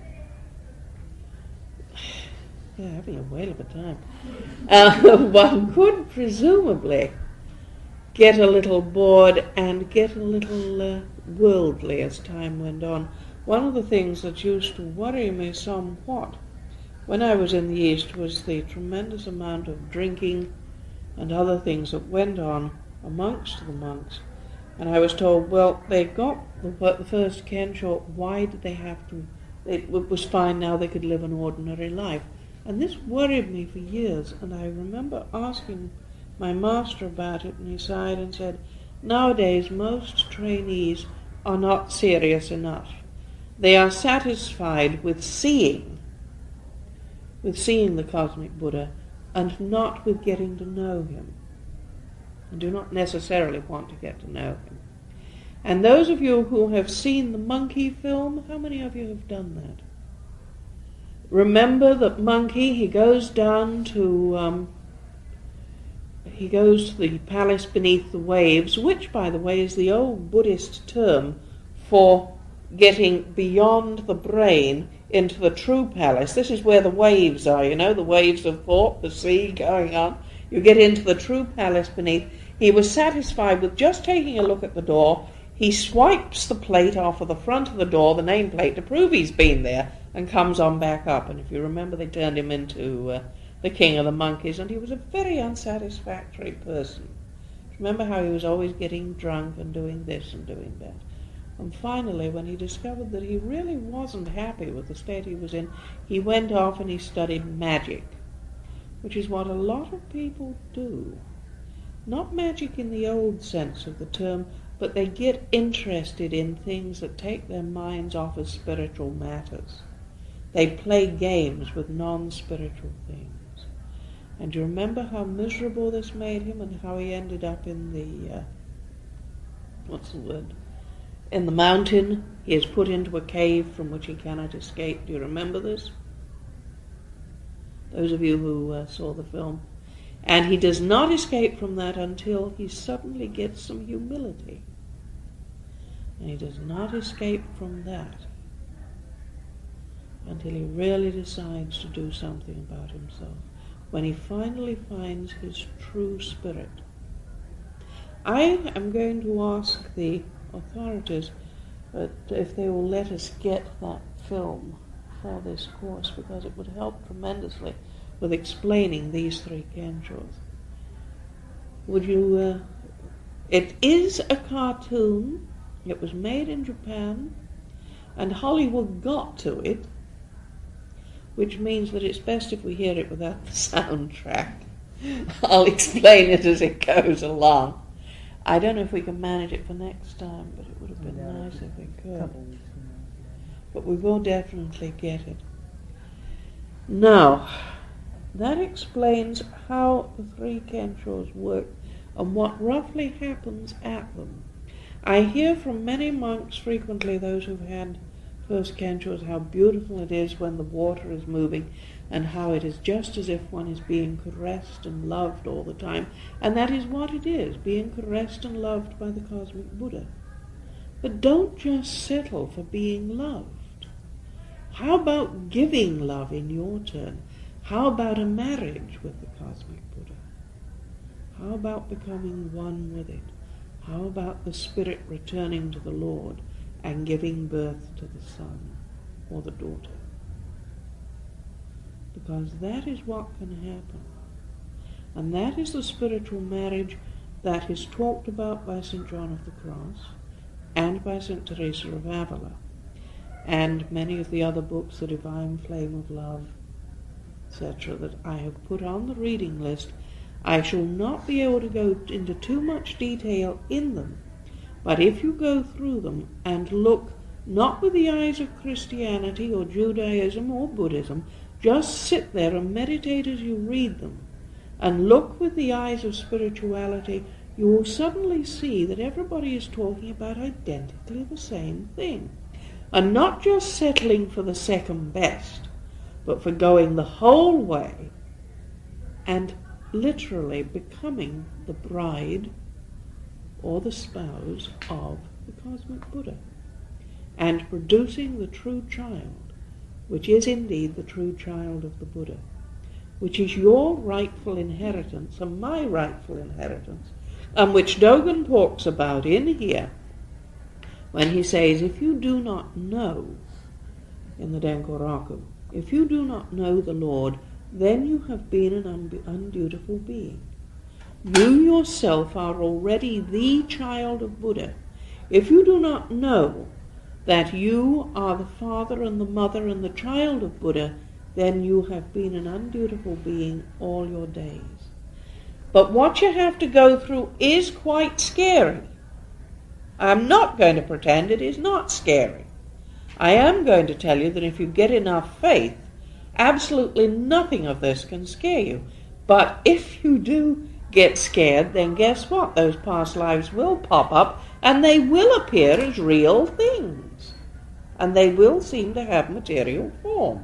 having a whale of a time, one could presumably get a little bored and get a little worldly as time went on. One of the things that used to worry me somewhat when I was in the East was the tremendous amount of drinking and other things that went on amongst the monks. And I was told, well, they got the first Kensho, why did they have to? It was fine now, they could live an ordinary life. And this worried me for years, and I remember asking my master about it, and he sighed and said, nowadays most trainees are not serious enough. They are satisfied with seeing the cosmic Buddha, and not with getting to know him, and do not necessarily want to get to know him. And those of you who have seen the monkey film, how many of you have done that? Remember that monkey, he goes to the palace beneath the waves, which, by the way, is the old Buddhist term for getting beyond the brain into the true palace. This is where the waves are, the waves of thought, the sea going on. You get into the true palace beneath. He was satisfied with just taking a look at the door. He swipes the plate off of the front of the door, the nameplate, to prove he's been there, and comes on back up. And if you remember, they turned him into the king of the monkeys, and he was a very unsatisfactory person. Remember how he was always getting drunk and doing this and doing that. And finally, when he discovered that he really wasn't happy with the state he was in, he went off and he studied magic, which is what a lot of people do. not magic in the old sense of the term, but they get interested in things that take their minds off of spiritual matters. They play games with non-spiritual things. And you remember how miserable this made him and how he ended up in the, in the mountain. He is put into a cave from which he cannot escape. Do you remember this? Those of you who saw the film. And he does not escape from that until he suddenly gets some humility. And he does not escape from that until he really decides to do something about himself, when he finally finds his true spirit. I am going to ask the authorities if they will let us get that film for this course, because it would help tremendously with explaining these three Kenshos. Would you... it is a cartoon. It was made in Japan, and Hollywood got to it, which means that it's best if we hear it without the soundtrack. I'll explain it as it goes along. I don't know if we can manage it for next time, but it would have been nice if we could. But we will definitely get it. Now, that explains how the three Kenshos work and what roughly happens at them. I hear from many monks frequently, those who've had first Kenshos, how beautiful it is when the water is moving and how it is just as if one is being caressed and loved all the time. And that is what it is, being caressed and loved by the cosmic Buddha. But don't just settle for being loved. How about giving love in your turn? How about a marriage with the cosmic Buddha? How about becoming one with it? How about the spirit returning to the Lord and giving birth to the son or the daughter? Because that is what can happen. And that is the spiritual marriage that is talked about by St. John of the Cross and by St. Teresa of Avila, and many of the other books, The Divine Flame of Love, etc., that I have put on the reading list. I shall not be able to go into too much detail in them, but if you go through them and look not with the eyes of Christianity or Judaism or Buddhism, just sit there and meditate as you read them, and look with the eyes of spirituality, you will suddenly see that everybody is talking about identically the same thing, and not just settling for the second best, but for going the whole way and literally becoming the bride or the spouse of the cosmic Buddha, and producing the true child, which is indeed the true child of the Buddha, which is your rightful inheritance and my rightful inheritance, and which Dogen talks about in here when he says, if you do not know, in the Denkoraku, if you do not know the Lord, then you have been an undutiful being. You yourself are already the child of Buddha. If you do not know that you are the father and the mother and the child of Buddha, then you have been an undutiful being all your days. But what you have to go through is quite scary. I'm not going to pretend it is not scary. I am going to tell you that if you get enough faith, absolutely nothing of this can scare you. But if you do get scared, then guess what? Those past lives will pop up and they will appear as real things. And they will seem to have material form.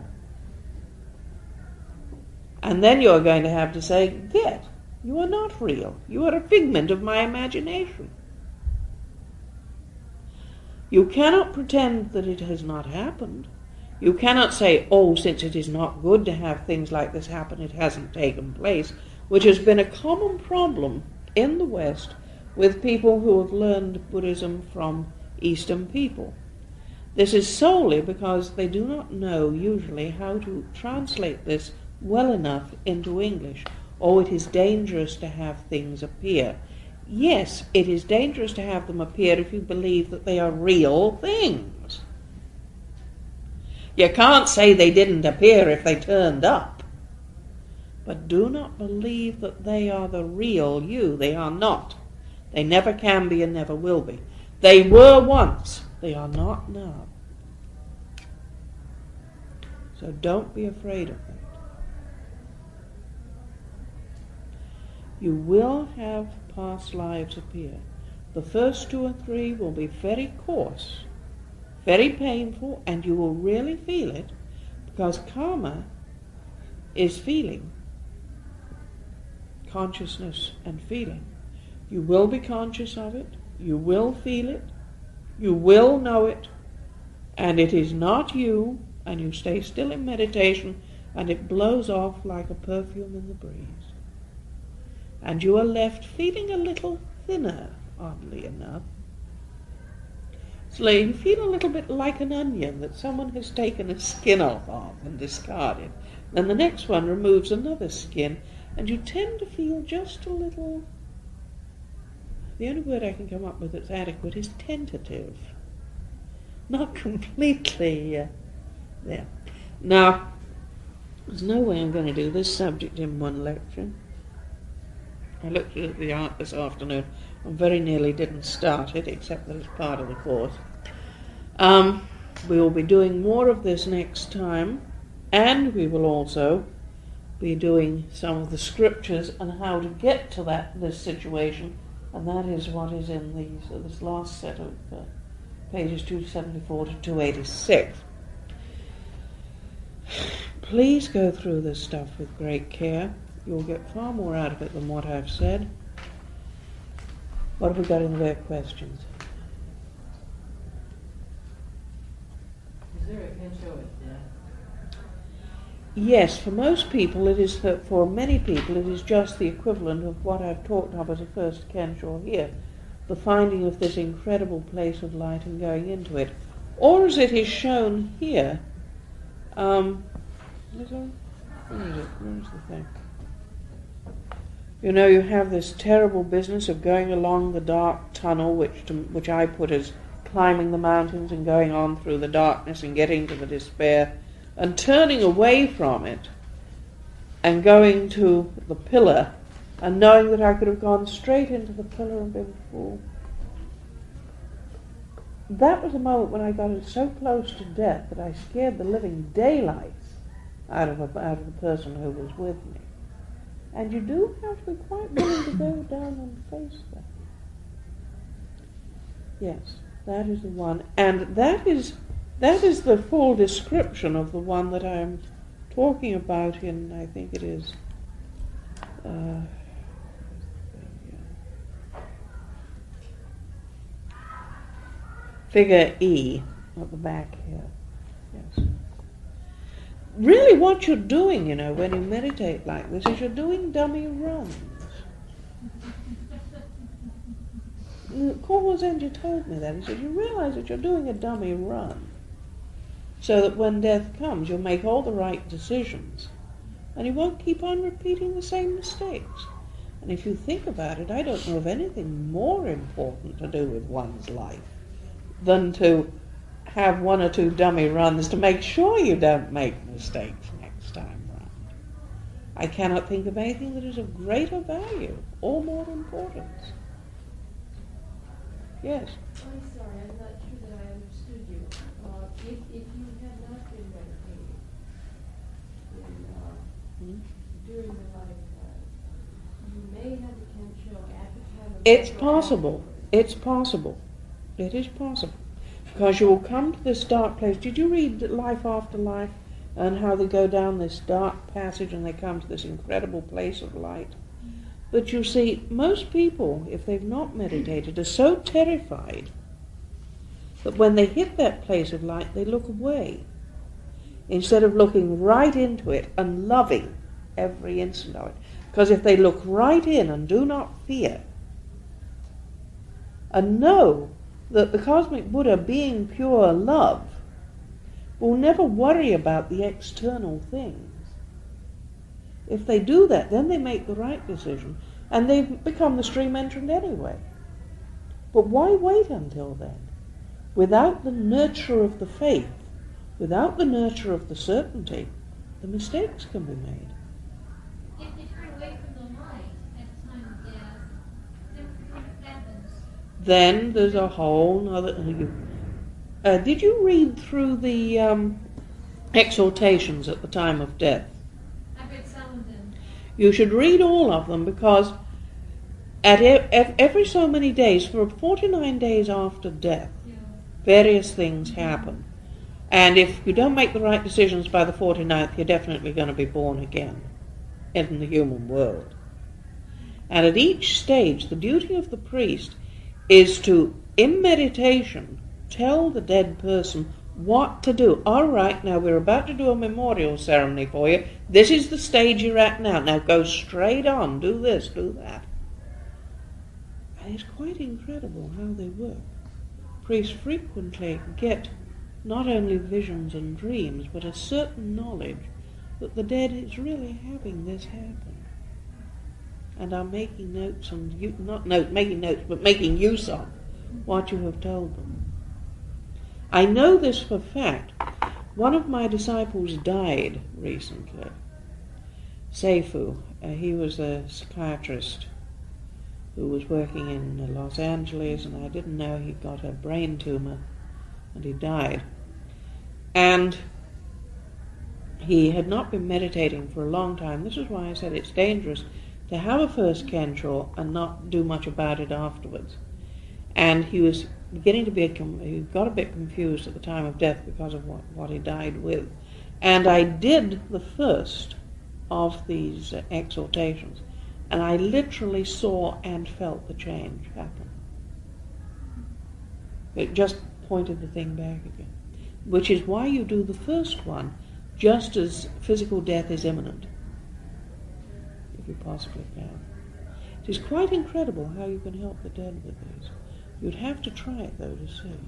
And then you're going to have to say, you are not real. You are a figment of my imagination. You cannot pretend that it has not happened. You cannot say, since it is not good to have things like this happen, it hasn't taken place, which has been a common problem in the West with people who have learned Buddhism from Eastern people. This is solely because they do not know usually how to translate this well enough into English. It is dangerous to have things appear. Yes, it is dangerous to have them appear if you believe that they are real things. You can't say they didn't appear if they turned up. But do not believe that they are the real you. They are not. They never can be and never will be. They were once. They are not now. So don't be afraid of it. You will have past lives appear. The first 2 or 3 will be very coarse, very painful, and you will really feel it, because karma is feeling, consciousness and feeling. You will be conscious of it, you will feel it, you will know it, and it is not you, and you stay still in meditation, and it blows off like a perfume in the breeze. And you are left feeling a little thinner, oddly enough. So you feel a little bit like an onion that someone has taken a skin off of and discarded. Then the next one removes another skin, and you tend to feel just a little, the only word I can come up with that's adequate is tentative. Not completely there. Now, there's no way I'm going to do this subject in one lecture. I looked at the art this afternoon and very nearly didn't start it, except that it's part of the course. We will be doing more of this next time, and we will also be doing some of the scriptures and how to get to this situation, and that is what is in this last set of pages 274 to 286. Please go through this stuff with great care. You'll get far more out of it than what I've said. What have we got in the way of questions? Is there a Kensho at death? Yes, for most people it is, for many people it is just the equivalent of what I've talked of as a first Kensho here, the finding of this incredible place of light and going into it. Or as it is shown here, where is the thing? You know, you have this terrible business of going along the dark tunnel, which I put as climbing the mountains and going on through the darkness and getting to the despair, and turning away from it and going to the pillar and knowing that I could have gone straight into the pillar and been fooled. That was a moment when I got so close to death that I scared the living daylights out of the person who was with me. And you do have to be quite willing to go down and face that. Yes, that is the one. And that is the full description of the one that I am talking about in, I think it is, figure E at the back here. Yes. Really what you're doing, you know, when you meditate like this is you're doing dummy runs. Corporal Zenji told me that. He said, you realize that you're doing a dummy run so that when death comes you'll make all the right decisions and you won't keep on repeating the same mistakes. And if you think about it, I don't know of anything more important to do with one's life than to have 1 or 2 dummy runs to make sure you don't make mistakes next time round. I cannot think of anything that is of greater value or more importance. Yes? I'm sorry, I'm not sure that I understood you. If you have not been meditating during the lifetime, you may have a Kensho at the time of It's death. possible. It's possible. It is possible. Because you will come to this dark place. Did you read Life After Life and how they go down this dark passage and they come to this incredible place of light? But you see, most people, if they've not meditated, are so terrified that when they hit that place of light, they look away instead of looking right into it and loving every instant of it. Because if they look right in and do not fear and know that the cosmic Buddha, being pure love, will never worry about the external things. If they do that, then they make the right decision, and they've become the stream entrant anyway. But why wait until then? Without the nurture of the faith, without the nurture of the certainty, the mistakes can be made. then there's a whole other... did you read through the exhortations at the time of death? I've read some of them. You should read all of them, because at every so many days, for 49 days after death, Yeah. various things happen. And if you don't make the right decisions by the 49th, you're definitely going to be born again in the human world. And at each stage, the duty of the priest is to, in meditation, tell the dead person what to do. All right, now we're about to do a memorial ceremony for you. This is the stage you're at now. Now go straight on. Do this, do that. And it's quite incredible how they work. Priests frequently get not only visions and dreams, but a certain knowledge that the dead is really having this happen, and are making notes, and making use of what you have told them. I know this for fact. One of my disciples died recently, Seifu. He was a psychiatrist who was working in Los Angeles, and I didn't know he got a brain tumor, and he died. And he had not been meditating for a long time. This is why I said it's dangerous to have a first Kensho and not do much about it afterwards. And he was beginning to he got a bit confused at the time of death because of what he died with. And I did the first of these exhortations, and I literally saw and felt the change happen. It just pointed the thing back again, which is why you do the first one just as physical death is imminent, if you possibly can. It is quite incredible how you can help the dead with these. You'd have to try it, though, to see.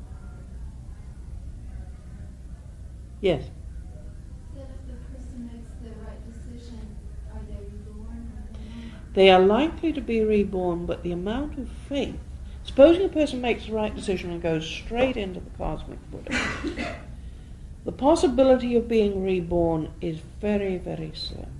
Yes? So if the person makes the right decision, are they reborn or not? They are likely to be reborn, but the amount of faith... Supposing a person makes the right decision and goes straight into the cosmic Buddha, the possibility of being reborn is very, very slim.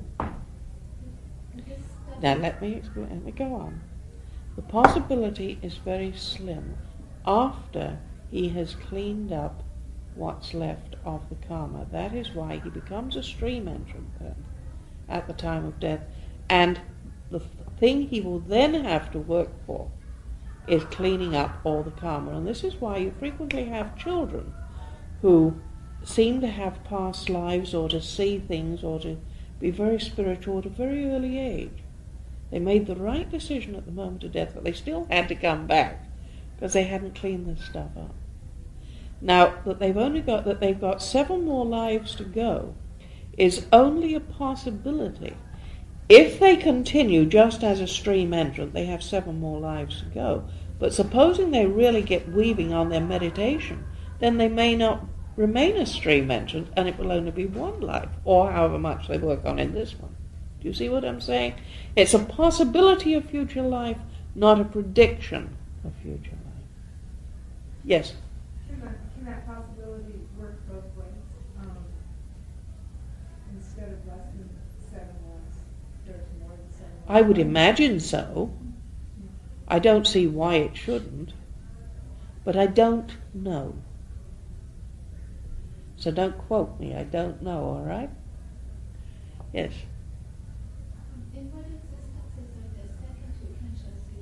Now let me explain. Let me go on. The possibility is very slim after he has cleaned up what's left of the karma. That is why he becomes a stream entrant then, at the time of death. And the thing he will then have to work for is cleaning up all the karma. And this is why you frequently have children who seem to have past lives, or to see things, or to be very spiritual at a very early age. They made the right decision at the moment of death, but they still had to come back because they hadn't cleaned this stuff up. Now, that they've got 7 more lives to go is only a possibility. If they continue just as a stream entrant, they have 7 more lives to go. But supposing they really get weaving on their meditation, then they may not remain a stream entrant, and it will only be 1 life, or however much they work on in this one. Do you see what I'm saying? It's a possibility of future life, not a prediction of future life. Yes? Can that possibility work both ways? Instead of less than 7 lives, there's more than 7 lives? I would imagine so. I don't see why it shouldn't, but I don't know. So don't quote me, I don't know, all right? Yes? In what existences are the second 2 Kenshos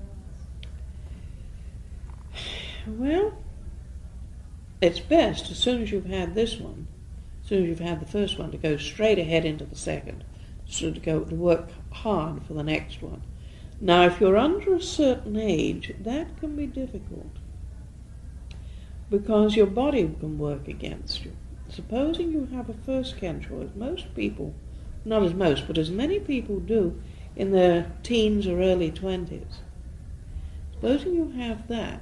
usually realized? Well, it's best, as soon as you've had this one, as soon as you've had the first one, to go straight ahead into the second, so to work hard for the next one. Now, if you're under a certain age, that can be difficult, because your body can work against you. Supposing you have a first Kensho, as most people, not as most, but as many people do in their teens or early 20s. Supposing you have that,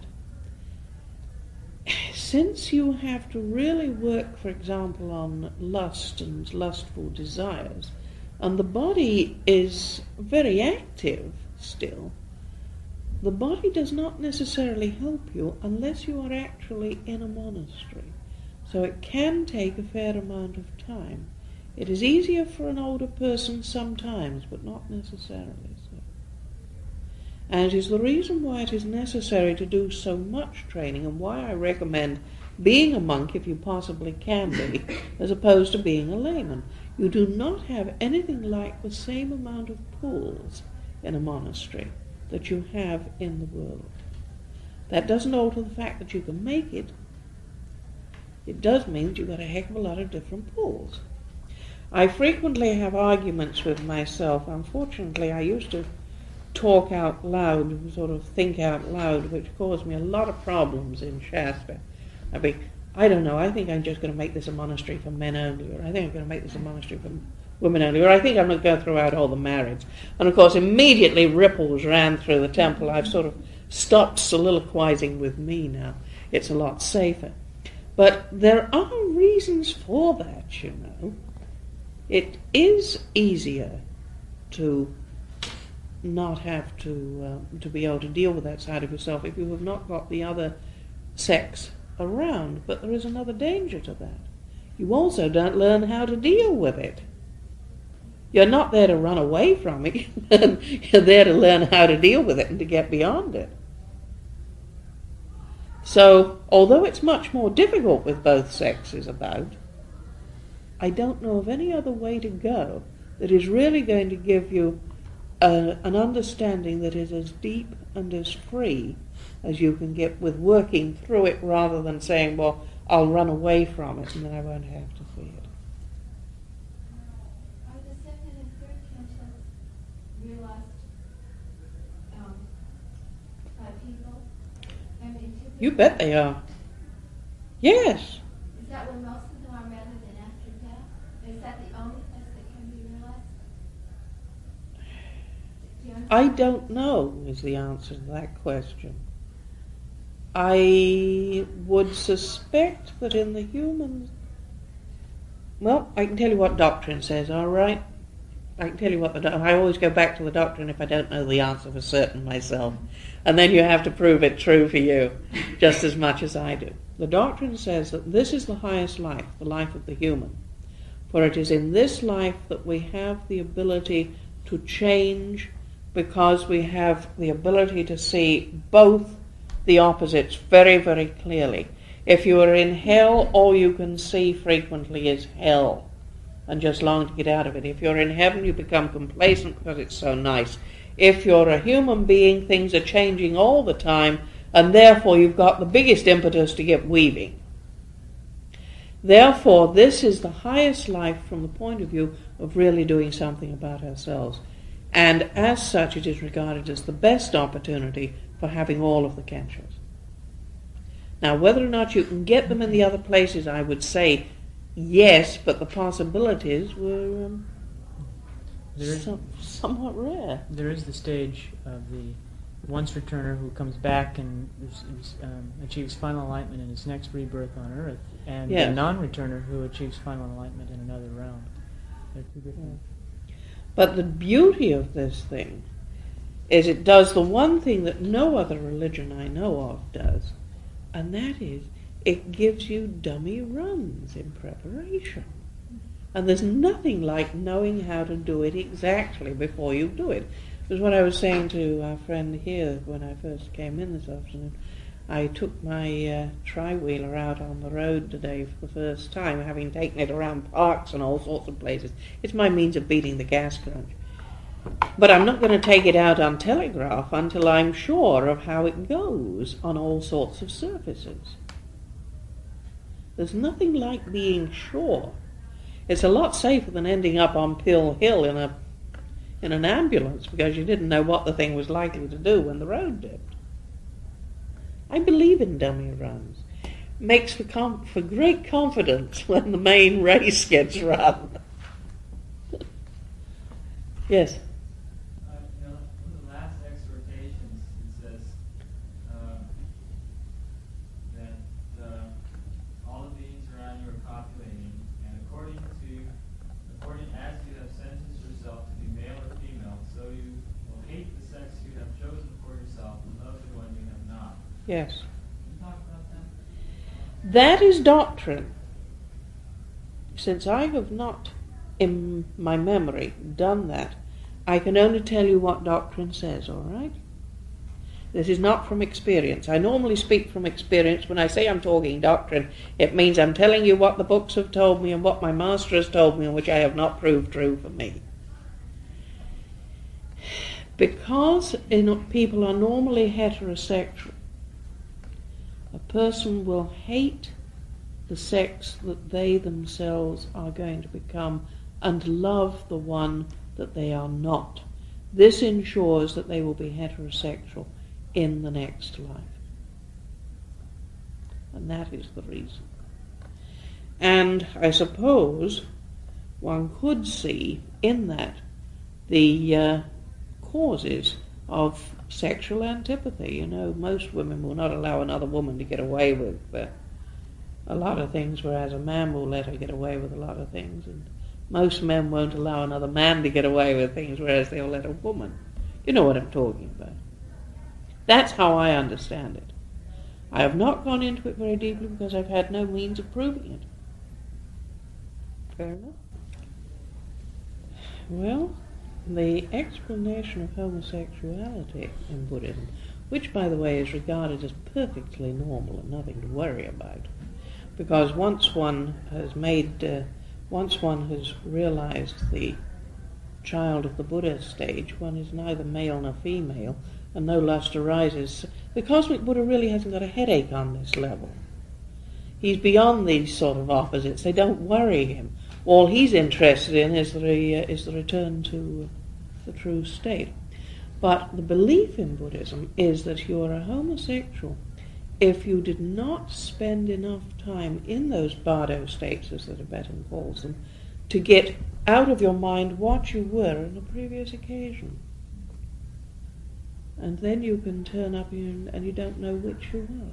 since you have to really work, for example, on lust and lustful desires, and the body is very active still, the body does not necessarily help you unless you are actually in a monastery. So it can take a fair amount of time. It is easier for an older person sometimes, but not necessarily so. And it is the reason why it is necessary to do so much training, and why I recommend being a monk if you possibly can be, as opposed to being a layman. You do not have anything like the same amount of pulls in a monastery that you have in the world. That doesn't alter the fact that you can make it. It does mean that you've got a heck of a lot of different pulls. I frequently have arguments with myself. Unfortunately, I used to talk out loud, sort of think out loud, which caused me a lot of problems in Shasta. I don't know, I think I'm just going to make this a monastery for men only, or I think I'm going to make this a monastery for women only, or I think I'm going to go throughout all the marrieds. And of course, immediately ripples ran through the temple. I've sort of stopped soliloquizing with me now. It's a lot safer. But there are reasons for that, you know. It is easier to not have to be able to deal with that side of yourself if you have not got the other sex around. But there is another danger to that. You also don't learn how to deal with it. You're not there to run away from it. You're there to learn how to deal with it and to get beyond it. So, although it's much more difficult with both sexes about, I don't know of any other way to go that is really going to give you an understanding that is as deep and as free as you can get with working through it, rather than saying, well, I'll run away from it and then I won't have to see it. Are the second and third cantos realized by people? I mean, You bet they are. Yes. Is that when most of them are, rather than after death? Is that the only place that can be realized? Do you understand? I don't know is the answer to that question. I would suspect that in the human... Well, I can tell you what doctrine says, all right? I can tell you what I always go back to the doctrine if I don't know the answer for certain myself. And then you have to prove it true for you, just as much as I do. The doctrine says that this is the highest life, the life of the human. For it is in this life that we have the ability to change, because we have the ability to see both the opposites very, very clearly. If you are in hell, all you can see frequently is hell, and just long to get out of it. If you're in heaven, you become complacent because it's so nice. If you're a human being, things are changing all the time, and therefore you've got the biggest impetus to get weaving. Therefore, this is the highest life from the point of view of really doing something about ourselves. And as such, it is regarded as the best opportunity for having all of the kanchas. Now, whether or not you can get them in the other places, I would say yes, but the possibilities were somewhat rare. There is the stage of the once returner who comes back and achieves final enlightenment in his next rebirth on Earth, and the non-returner who achieves final enlightenment in another realm. They're two different. But the beauty of this thing is it does the one thing that no other religion I know of does, and that is it gives you dummy runs in preparation. And there's nothing like knowing how to do it exactly before you do it. It was what I was saying to our friend here when I first came in this afternoon. I took my tri-wheeler out on the road today for the first time, having taken it around parks and all sorts of places. It's my means of beating the gas crunch. But I'm not going to take it out on telegraph until I'm sure of how it goes on all sorts of surfaces. There's nothing like being sure. It's a lot safer than ending up on Pill Hill in an ambulance because you didn't know what the thing was likely to do when the road dipped. I believe in dummy runs. Makes for great confidence when the main race gets run. Yes? One of the last exhortations, it says that all the beings around you are copulating, and according as you have sentenced yourself to be male or female, so you will hate the sex you have chosen for yourself and love the one you have not. Yes. Can you talk about that? That is doctrine. Since I have not, in my memory, done that, I can only tell you what doctrine says, all right? This is not from experience. I normally speak from experience. When I say I'm talking doctrine, it means I'm telling you what the books have told me and what my master has told me, and which I have not proved true for me. Because people are normally heterosexual, a person will hate the sex that they themselves are going to become and love the one that they are not. This ensures that they will be heterosexual in the next life. And that is the reason. And I suppose one could see in that the causes of sexual antipathy. You know, most women will not allow another woman to get away with a lot of things, whereas a man will let her get away with a lot of things. And most men won't allow another man to get away with things, whereas they'll let a woman. You know what I'm talking about. That's how I understand it. I have not gone into it very deeply because I've had no means of proving it. Fair enough. Well, the explanation of homosexuality in Buddhism, which, by the way, is regarded as perfectly normal and nothing to worry about, because once one has realized the child of the Buddha stage, one is neither male nor female, and no lust arises. The cosmic Buddha really hasn't got a headache on this level. He's beyond these sort of opposites. They don't worry him. All he's interested in is the return to the true state. But the belief in Buddhism is that you're a homosexual if you did not spend enough time in those bardo states, as the Tibetan calls them, to get out of your mind what you were on a previous occasion. And then you can turn up and you don't know which you were,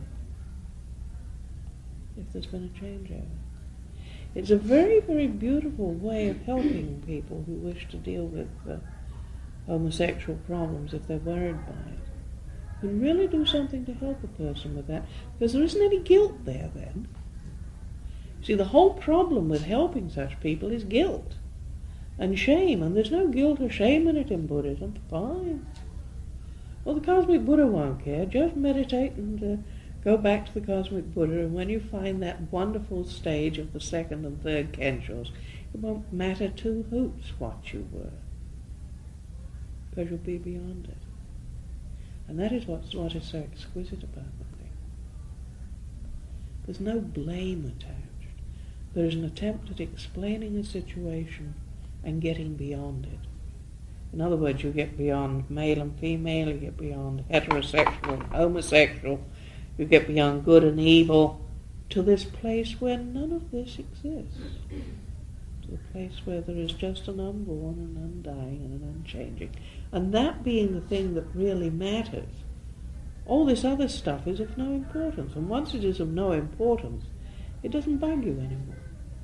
if there's been a changeover. It's a very, very beautiful way of helping people who wish to deal with homosexual problems if they're worried by it. You can really do something to help a person with that, because there isn't any guilt there then. See, the whole problem with helping such people is guilt and shame, and there's no guilt or shame in it in Buddhism. Fine. Well, the Cosmic Buddha won't care. Just meditate and go back to the Cosmic Buddha, and when you find that wonderful stage of the second and third Kenshos, it won't matter two hoots what you were, because you'll be beyond it. And that is what is so exquisite about the thing. There's no blame attached. There is an attempt at explaining a situation and getting beyond it. In other words, you get beyond male and female, you get beyond heterosexual and homosexual, you get beyond good and evil, to this place where none of this exists. To the place where there is just an unborn and undying and an unchanging. And that being the thing that really matters, all this other stuff is of no importance. And once it is of no importance, it doesn't bug you anymore.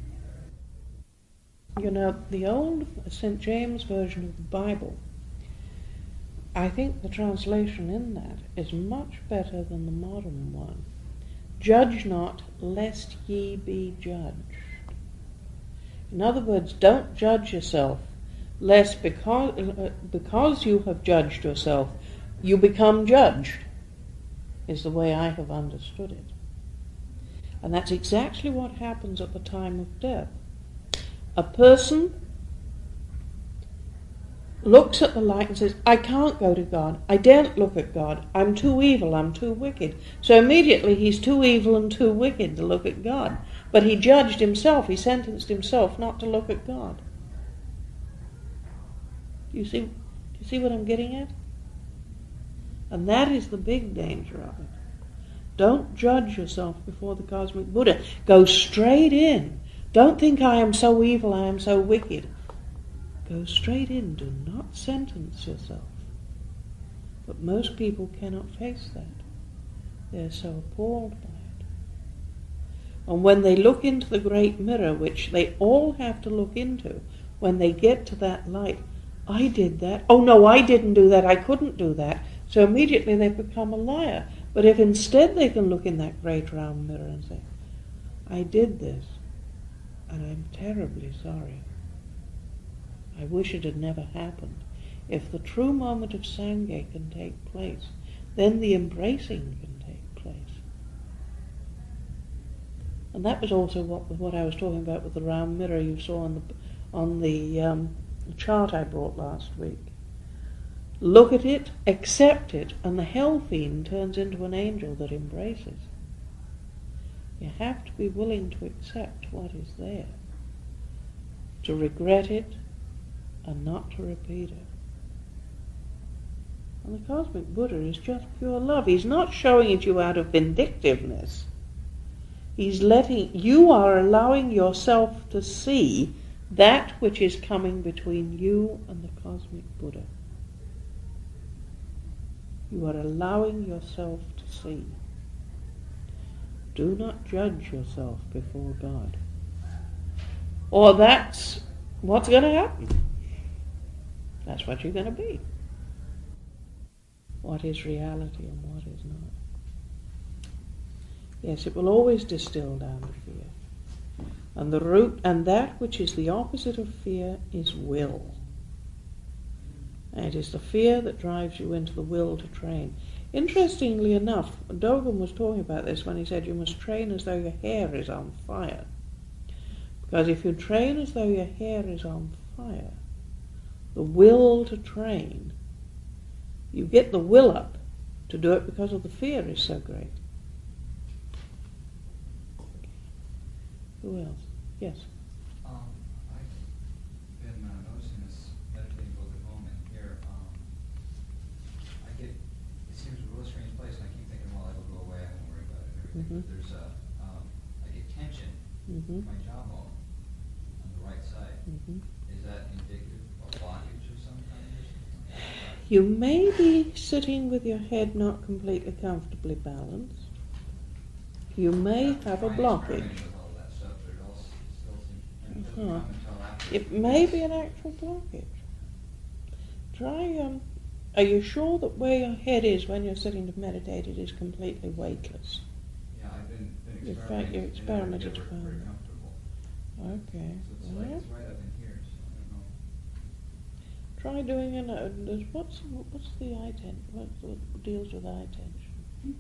You know, the old St. James version of the Bible, I think the translation in that is much better than the modern one. Judge not, lest ye be judged. In other words, don't judge yourself, lest because you have judged yourself, you become judged, is the way I have understood it. And that's exactly what happens at the time of death. A person looks at the light and says, I can't go to God, I daren't look at God, I'm too evil, I'm too wicked. So immediately he's too evil and too wicked to look at God. But he judged himself, he sentenced himself not to look at God. Do you see what I'm getting at? And that is the big danger of it. Don't judge yourself before the Cosmic Buddha. Go straight in. Don't think I am so evil, I am so wicked. Go straight in. Do not sentence yourself. But most people cannot face that. They're so appalled by it. And when they look into the great mirror, which they all have to look into, when they get to that light, I did that. Oh no, I didn't do that. I couldn't do that. So immediately they become a liar. But if instead they can look in that great round mirror and say, I did this, and I'm terribly sorry. I wish it had never happened. If the true moment of Sangha can take place, then the embracing can take place. And that was also what I was talking about with the round mirror you saw on the chart I brought last week. Look at it, accept it, and the hell fiend turns into an angel that embraces. You have to be willing to accept what is there, to regret it, and not to repeat it. And the cosmic Buddha is just pure love. He's not showing it you out of vindictiveness. You are allowing yourself to see that which is coming between you and the cosmic Buddha. You are allowing yourself to see. Do not judge yourself before God, or that's what's going to happen. That's what you're going to be. What is reality and what is not? Yes, it will always distill down to fear. And the root, and that which is the opposite of fear is will. And it is the fear that drives you into the will to train. Interestingly enough, Dogen was talking about this when he said you must train as though your hair is on fire. Because if you train as though your hair is on fire, the will to train, you get the will up to do it because of the fear is so great. Who else? Yes. I've been noticing this meditating both at home and here. It seems a real strange place, and I keep thinking, well, it'll go away, I won't worry about it and everything. Mm-hmm. But I get tension in my jawbone on the right side. Mm-hmm. Is that indicative of blockage of some kind or something? You may be sitting with your head not completely comfortably balanced. You may have a blockage. It may be an actual blockage. Try, are you sure that where your head is when you're sitting to meditate it is completely weightless? Yeah, I've been In experimenting. fact, you experimented to Very find that. comfortable. Okay. So it's Well, like it's right up in here, so I don't know. try doing what's the eye tension? What deals with eye tension?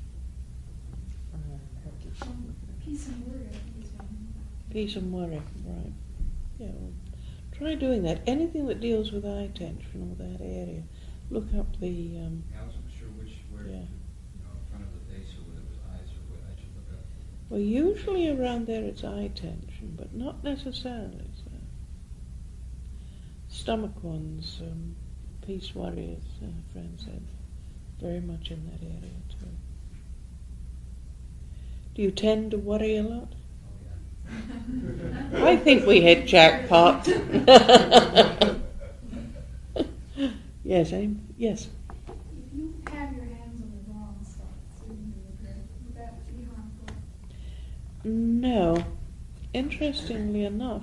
Peace and worry, I think is one. Peace and worry, right. Yeah, well, try doing that. Anything that deals with eye tension or that area, look up the... Yeah, I wasn't sure where, Yeah. In front of the face or whether it was eyes or what I should look up. Well, usually around there it's eye tension, but not necessarily so. Stomach ones, peace worries, friend said, very much in that area too. Do you tend to worry a lot? Oh, yeah. I think we hit jackpot. Yes, Aim? Yes. If you have your hands on the wrong spot, sitting in the bed, would that be harmful? No. Interestingly enough,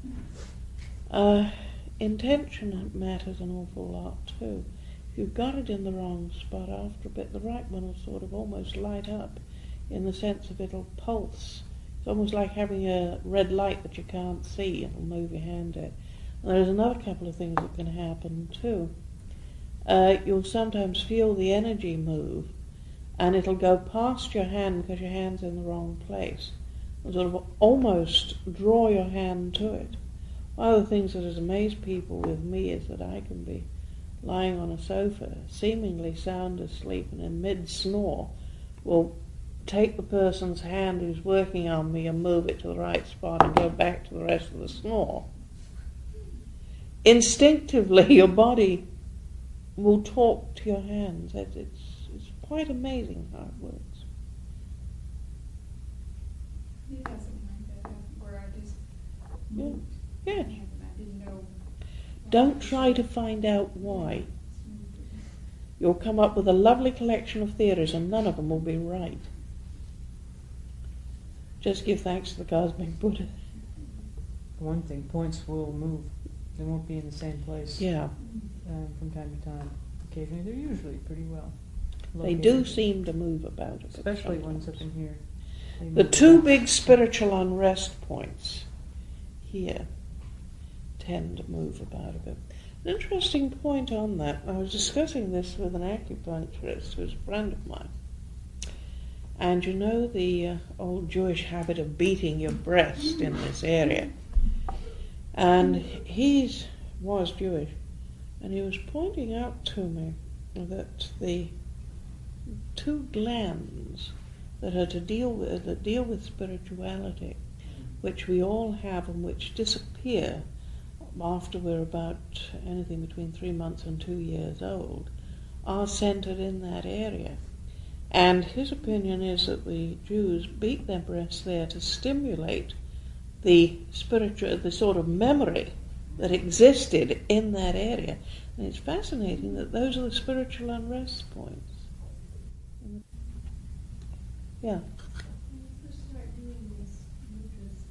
intention matters an awful lot too. If you've got it in the wrong spot, after a bit the right one will sort of almost light up in the sense of it'll pulse. It's almost like having a red light that you can't see. It'll move your hand out. And there's another couple of things that can happen too. You'll sometimes feel the energy move and it'll go past your hand because your hand's in the wrong place and sort of almost draw your hand to it. One of the things that has amazed people with me is that I can be lying on a sofa, seemingly sound asleep, and in mid-snore will take the person's hand who's working on me and move it to the right spot and go back to the rest of the snore. Instinctively, your body will talk to your hands. It's quite amazing how it works. We've had something like that where I just Yeah. moved. Yes. And I didn't know. Don't try to find out why. You'll come up with a lovely collection of theories and none of them will be right. Just give thanks to the cosmic Buddha. One thing, points will move. They won't be in the same place Yeah, from time to time. Occasionally, they're usually pretty well they located. do seem to move about a bit Especially ones sometimes. up in here. They The move two about. big spiritual unrest points here tend to move about a bit. An interesting point on that. I was discussing this with an acupuncturist who's a friend of mine. And you know the old Jewish habit of beating your breast in this area. And he was Jewish. And he was pointing out to me that the two glands that are to deal with spirituality, which we all have and which disappear after we're about anything between 3 months and 2 years old, are centered in that area. And his opinion is that the Jews beat their breasts there to stimulate the sort of memory that existed in that area. And it's fascinating that those are the spiritual unrest points. Yeah. When you first start doing this mudras,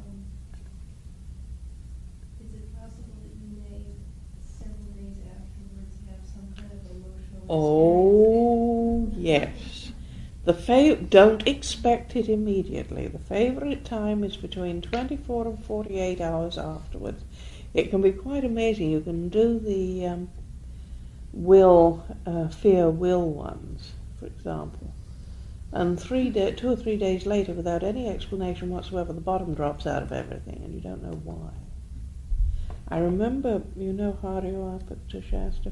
is it possible that you may, several days afterwards, have some kind of emotional Oh, yes. Don't expect it immediately. The favourite time is between 24 and 48 hours afterwards. It can be quite amazing. You can do the fear will ones, for example. And 2 or 3 days later, without any explanation whatsoever, the bottom drops out of everything, and you don't know why. I remember, you know Hario up at Shasta?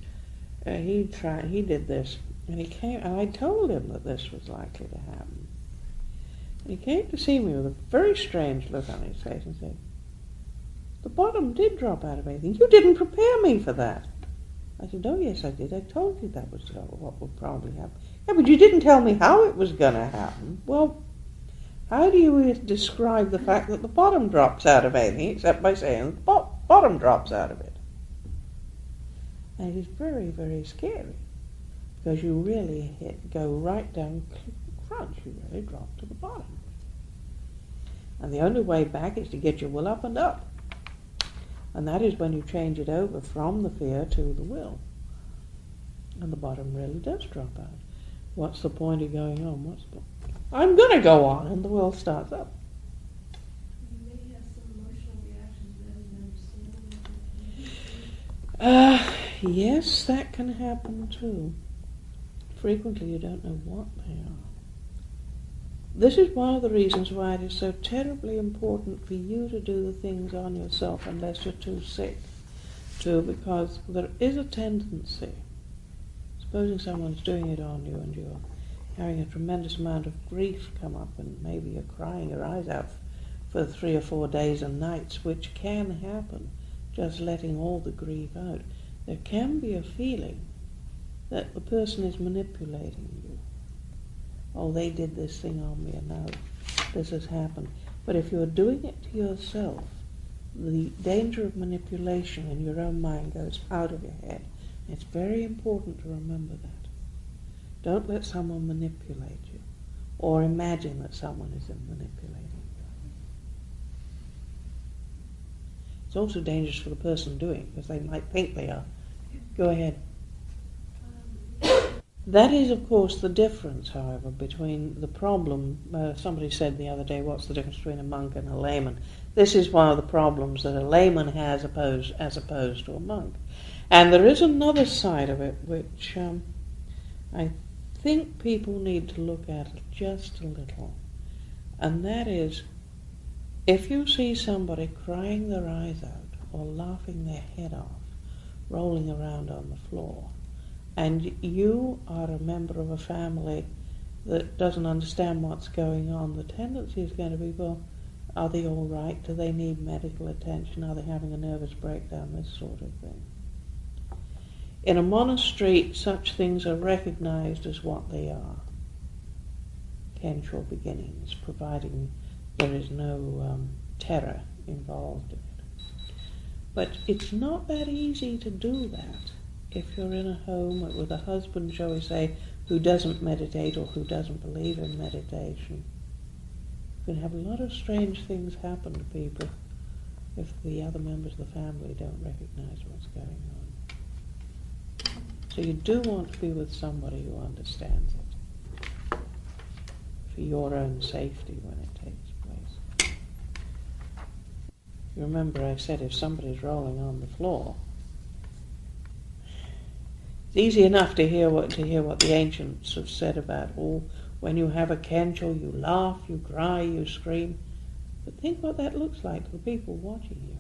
He did this, and he came, and I told him that this was likely to happen. And he came to see me with a very strange look on his face and said, "The bottom did drop out of everything. You didn't prepare me for that." I said, "Oh, yes, I did. I told you that was what would probably happen." "Yeah, but you didn't tell me how it was going to happen." "Well, how do you describe the fact that the bottom drops out of anything except by saying the bottom drops out of it?" And it is very, very scary, because you really go right down crunch. You really drop to the bottom. And the only way back is to get your will up and up. And that is when you change it over from the fear to the will. And the bottom really does drop out. What's the point of going on? I'm going to go on, and the will starts up. You may have some emotional reactions without even understanding. Yes, that can happen too. Frequently you don't know what they are. This is one of the reasons why it is so terribly important for you to do the things on yourself unless you're too sick to, because there is a tendency, supposing someone's doing it on you and you're having a tremendous amount of grief come up and maybe you're crying your eyes out for 3 or 4 days and nights, which can happen, just letting all the grief out. There can be a feeling that the person is manipulating you. "Oh, they did this thing on me and now this has happened." But if you're doing it to yourself, the danger of manipulation in your own mind goes out of your head. It's very important to remember that. Don't let someone manipulate you or imagine that someone is manipulating you. It's also dangerous for the person doing it because they might think they are. Go ahead. That is, of course, the difference, however, between the problem. Somebody said the other day, what's the difference between a monk and a layman? This is one of the problems that a layman has as opposed to a monk. And there is another side of it which I think people need to look at just a little. And that is, if you see somebody crying their eyes out or laughing their head off, rolling around on the floor, and you are a member of a family that doesn't understand what's going on, the tendency is going to be, well, are they all right? Do they need medical attention? Are they having a nervous breakdown? This sort of thing. In a monastery, such things are recognized as what they are. Kensho beginnings, providing there is no terror involved in it. But it's not that easy to do that if you're in a home with a husband, shall we say, who doesn't meditate or who doesn't believe in meditation. You can have a lot of strange things happen to people if the other members of the family don't recognize what's going on. So you do want to be with somebody who understands it for your own safety when it takes place. You remember I said if somebody's rolling on the floor, It's easy enough to hear what the ancients have said about, when you have a kencho, you laugh, you cry, you scream. But think what that looks like to the people watching you.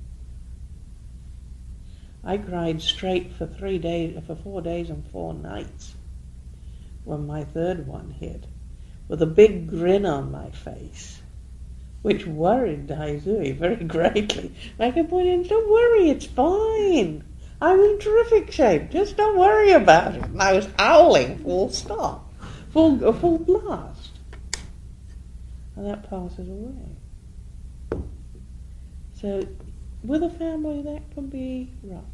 I cried straight for 4 days and 4 nights when my third one hit, with a big grin on my face, which worried Daizui very greatly. I kept pointing, don't worry, it's fine. I'm in terrific shape, just don't worry about it. And I was howling full stop, full blast. And that passes away. So, with a family, that can be rough.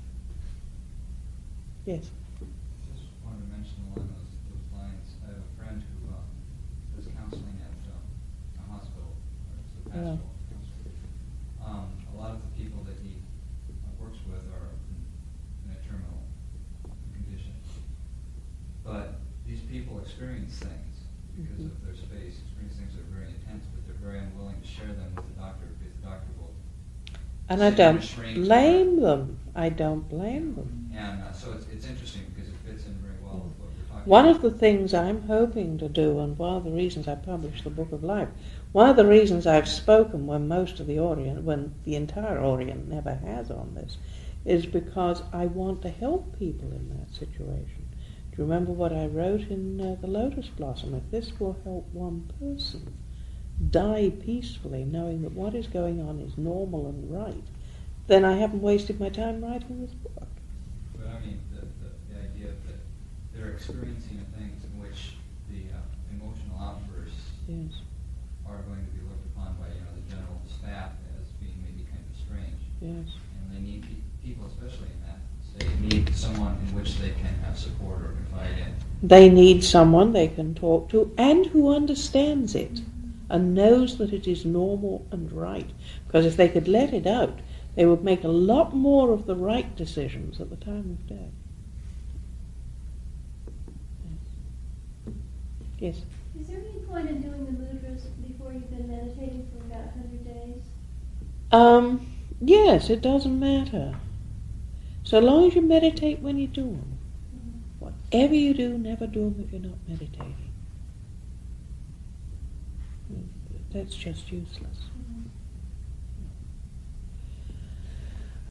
Yes? Just wanted to mention along those lines. I have a friend who does counseling at a hospital, or it's a pastoral counselor. A lot of the people that he works with are in a terminal condition. But these people experience things because of their space, experience things that are very intense, but they're very unwilling to share them with the doctor because the doctor will. And I don't blame them. I don't blame them. And so it's interesting because it fits in very well with what we're talking about. One of the things I'm hoping to do, and one of the reasons I published the Book of Life, one of the reasons I've spoken when the entire Orient never has on this, is because I want to help people in that situation. Do you remember what I wrote in the Lotus Blossom? If this will help one person die peacefully, knowing that what is going on is normal and right, then I haven't wasted my time writing this book. But I mean, the idea that they're experiencing things in which the emotional outbursts are going to be looked upon by the general staff as being maybe kind of strange. Yes. And they need people, especially in that state, need someone in which they can have support or confide in. They need someone they can talk to and who understands it and knows that it is normal and right. Because if they could let it out, they would make a lot more of the right decisions at the time of death. Yes? Is there any point in doing the mudras before you've been meditating for about 100 days? Yes, it doesn't matter. So long as you meditate when you do them. Whatever you do, never do them if you're not meditating. That's just useless.